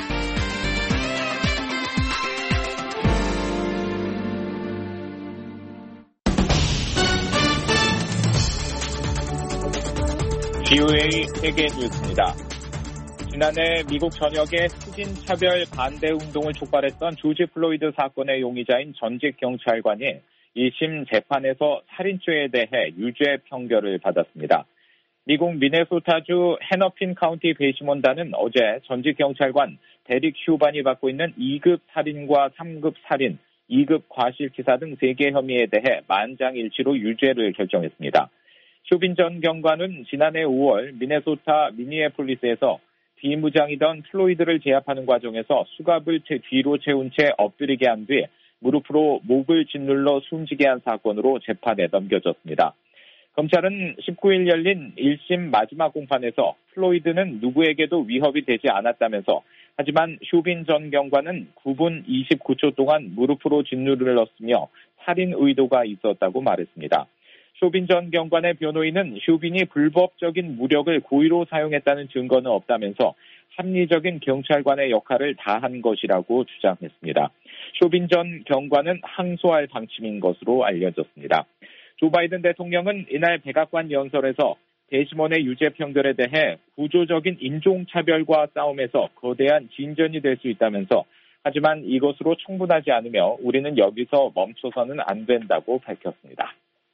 VOA 세계 뉴스입니다. 지난해 미국 전역에 흑인 차별 반대 운동을 촉발했던 조지 플로이드 사건의 용의자인 전직 경찰관이 1심 재판에서 살인죄에 대해 유죄 판결을 받았습니다. 미국 미네소타주 해너핀 카운티 배심원단은 어제 전직 경찰관 데릭 슈반이 받고 있는 2급 살인과 3급 살인, 2급 과실치사 등 3개 혐의에 대해 만장일치로 유죄를 결정했습니다. 슈빈 전 경관은 지난해 5월 미네소타 미니애폴리스에서 비무장이던 플로이드를 제압하는 과정에서 수갑을 뒤로 채운 채 엎드리게 한 뒤 무릎으로 목을 짓눌러 숨지게 한 사건으로 재판에 넘겨졌습니다. 검찰은 19일 열린 1심 마지막 공판에서 플로이드는 누구에게도 위협이 되지 않았다면서 하지만 슈빈 전 경관은 9분 29초 동안 무릎으로 짓눌렀으며 살인 의도가 있었다고 말했습니다. 슈빈 전 경관의 변호인은 슈빈이 불법적인 무력을 고의로 사용했다는 증거는 없다면서 합리적인 경찰관의 역할을 다한 것이라고 주장했습니다. 슈빈 전 경관은 항소할 방침인 것으로 알려졌습니다. 조 바이든 대통령은 이날 백악관 연설에서 배심원의 유죄 판결에 대해 구조적인 인종차별과 싸움에서 거대한 진전이 될 수 있다면서 하지만 이것으로 충분하지 않으며 우리는 여기서 멈춰서는 안 된다고 밝혔습니다.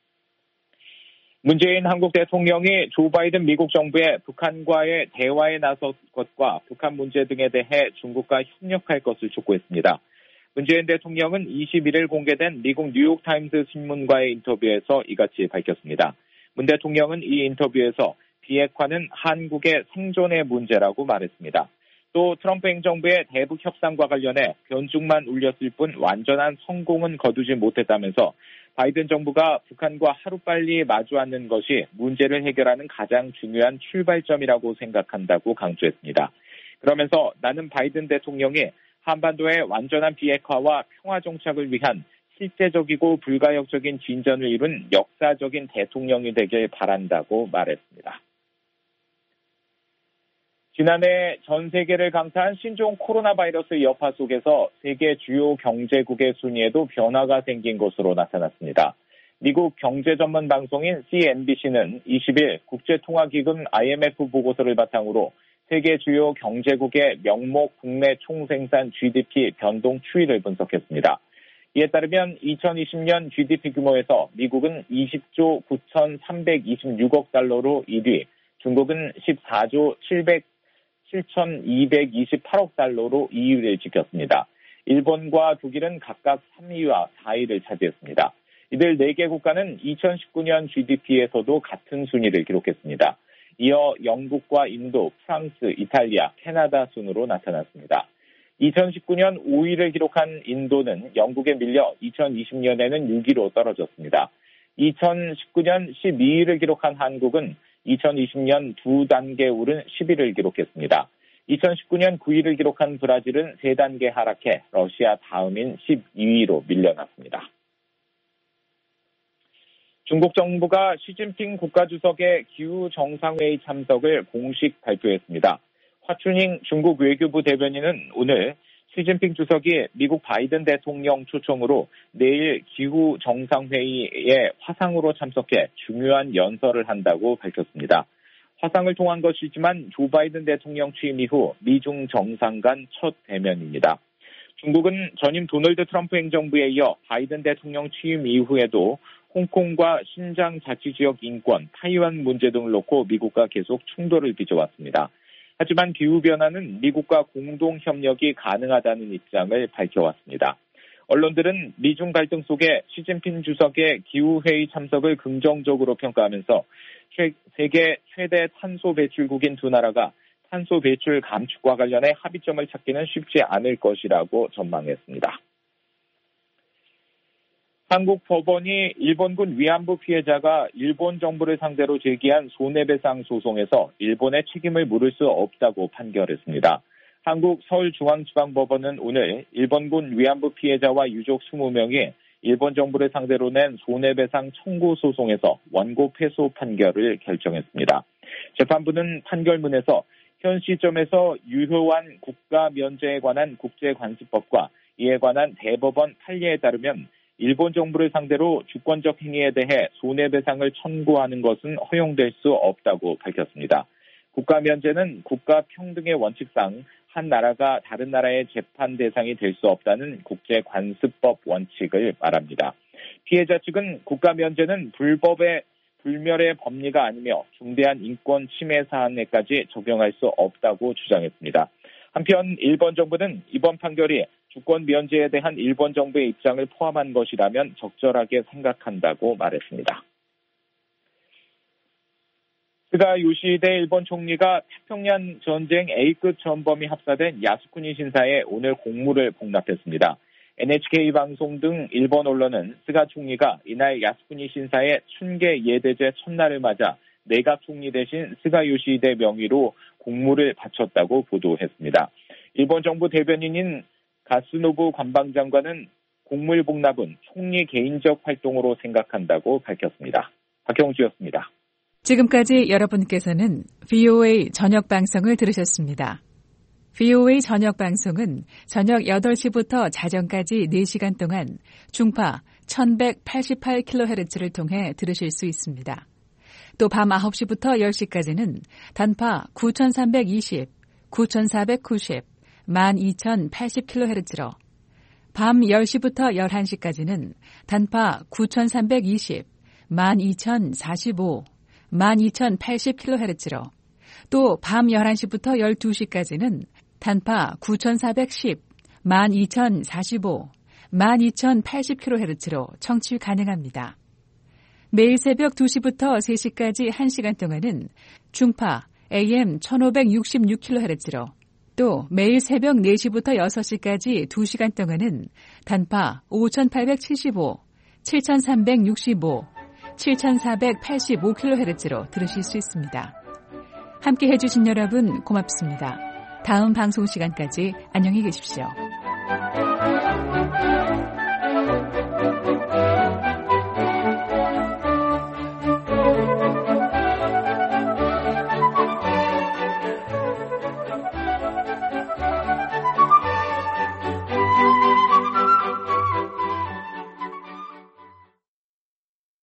문재인 한국 대통령이 조 바이든 미국 정부의 북한과의 대화에 나설 것과 북한 문제 등에 대해 중국과 협력할 것을 촉구했습니다. 문재인 대통령은 21일 공개된 미국 뉴욕타임스 신문과의 인터뷰에서 이같이 밝혔습니다. 문 대통령은 이 인터뷰에서 비핵화는 한국의 생존의 문제라고 말했습니다. 또 트럼프 행정부의 대북 협상과 관련해 변죽만 울렸을 뿐 완전한 성공은 거두지 못했다면서 바이든 정부가 북한과 하루빨리 마주 앉는 것이 문제를 해결하는 가장 중요한 출발점이라고 생각한다고 강조했습니다. 그러면서 나는 바이든 대통령이 한반도의 완전한 비핵화와 평화 정착을 위한 실제적이고 불가역적인 진전을 이룬 역사적인 대통령이 되길 바란다고 말했습니다. 지난해 전 세계를 강타한 신종 코로나 바이러스 여파 속에서 세계 주요 경제국의 순위에도 변화가 생긴 것으로 나타났습니다. 미국 경제 전문 방송인 CNBC는 20일 국제통화기금 IMF 보고서를 바탕으로 세계 주요 경제국의 명목 국내 총생산 GDP 변동 추이를 분석했습니다. 이에 따르면 2020년 GDP 규모에서 미국은 20조 9,326억 달러로 1위, 중국은 14조 7,228억 달러로 2위를 지켰습니다. 일본과 독일은 각각 3위와 4위를 차지했습니다. 이들 4개 국가는 2019년 GDP에서도 같은 순위를 기록했습니다. 이어 영국과 인도, 프랑스, 이탈리아, 캐나다 순으로 나타났습니다. 2019년 5위를 기록한 인도는 영국에 밀려 2020년에는 6위로 떨어졌습니다. 2019년 12위를 기록한 한국은 2020년 2단계 오른 10위를 기록했습니다. 2019년 9위를 기록한 브라질은 3단계 하락해 러시아 다음인 12위로 밀려났습니다. 중국 정부가 시진핑 국가주석의 기후 정상회의 참석을 공식 발표했습니다. 화춘잉 중국 외교부 대변인은 오늘 시진핑 주석이 미국 바이든 대통령 초청으로 내일 기후 정상회의에 화상으로 참석해 중요한 연설을 한다고 밝혔습니다. 화상을 통한 것이지만 조 바이든 대통령 취임 이후 미중 정상 간 첫 대면입니다. 중국은 전임 도널드 트럼프 행정부에 이어 바이든 대통령 취임 이후에도 홍콩과 신장 자치지역 인권, 타이완 문제 등을 놓고 미국과 계속 충돌을 빚어왔습니다. 하지만 기후변화는 미국과 공동협력이 가능하다는 입장을 밝혀왔습니다. 언론들은 미중 갈등 속에 시진핑 주석의 기후회의 참석을 긍정적으로 평가하면서 세계 최대 탄소 배출국인 두 나라가 탄소 배출 감축과 관련해 합의점을 찾기는 쉽지 않을 것이라고 전망했습니다. 한국 법원이 일본군 위안부 피해자가 일본 정부를 상대로 제기한 손해배상 소송에서 일본의 책임을 물을 수 없다고 판결했습니다. 한국 서울중앙지방법원은 오늘 일본군 위안부 피해자와 유족 20명이 일본 정부를 상대로 낸 손해배상 청구 소송에서 원고 패소 판결을 결정했습니다. 재판부는 판결문에서 현 시점에서 유효한 국가 면제에 관한 국제관습법과 이에 관한 대법원 판례에 따르면 일본 정부를 상대로 주권적 행위에 대해 손해배상을 청구하는 것은 허용될 수 없다고 밝혔습니다. 국가면제는 국가평등의 원칙상 한 나라가 다른 나라의 재판 대상이 될 수 없다는 국제관습법 원칙을 말합니다. 피해자 측은 국가면제는 불멸의 법리가 아니며 중대한 인권 침해 사안에까지 적용할 수 없다고 주장했습니다. 한편 일본 정부는 이번 판결이 주권 면제에 대한 일본 정부의 입장을 포함한 것이라면 적절하게 생각한다고 말했습니다. 스가 요시히데 일본 총리가 태평양 전쟁 A급 전범이 합사된 야스쿠니 신사에 오늘 공물을 복납했습니다. NHK 방송 등 일본 언론은 스가 총리가 이날 야스쿠니 신사의 춘계 예대제 첫날을 맞아 내각 총리 대신 스가 요시히데 명의로 공물을 바쳤다고 보도했습니다. 일본 정부 대변인인 가스노부 관방장관은 공물 복납은 총리 개인적 활동으로 생각한다고 밝혔습니다. 박형주였습니다. 지금까지 여러분께서는 VOA 저녁 방송을 들으셨습니다. VOA 저녁 방송은 저녁 8시부터 자정까지 4시간 동안 중파 1188kHz를 통해 들으실 수 있습니다. 또 밤 9시부터 10시까지는 단파 9320, 9490, 12080kHz로 밤 10시부터 11시까지는 단파 9320, 12045, 12080kHz로 또 밤 11시부터 12시까지는 단파 9410, 12,045, 12,080kHz로 청취 가능합니다. 매일 새벽 2시부터 3시까지 1시간 동안은 중파 AM 1566kHz로 또 매일 새벽 4시부터 6시까지 2시간 동안은 단파 5875, 7365, 7485kHz로 들으실 수 있습니다. 함께 해주신 여러분 고맙습니다. 다음 방송 시간까지 안녕히 계십시오.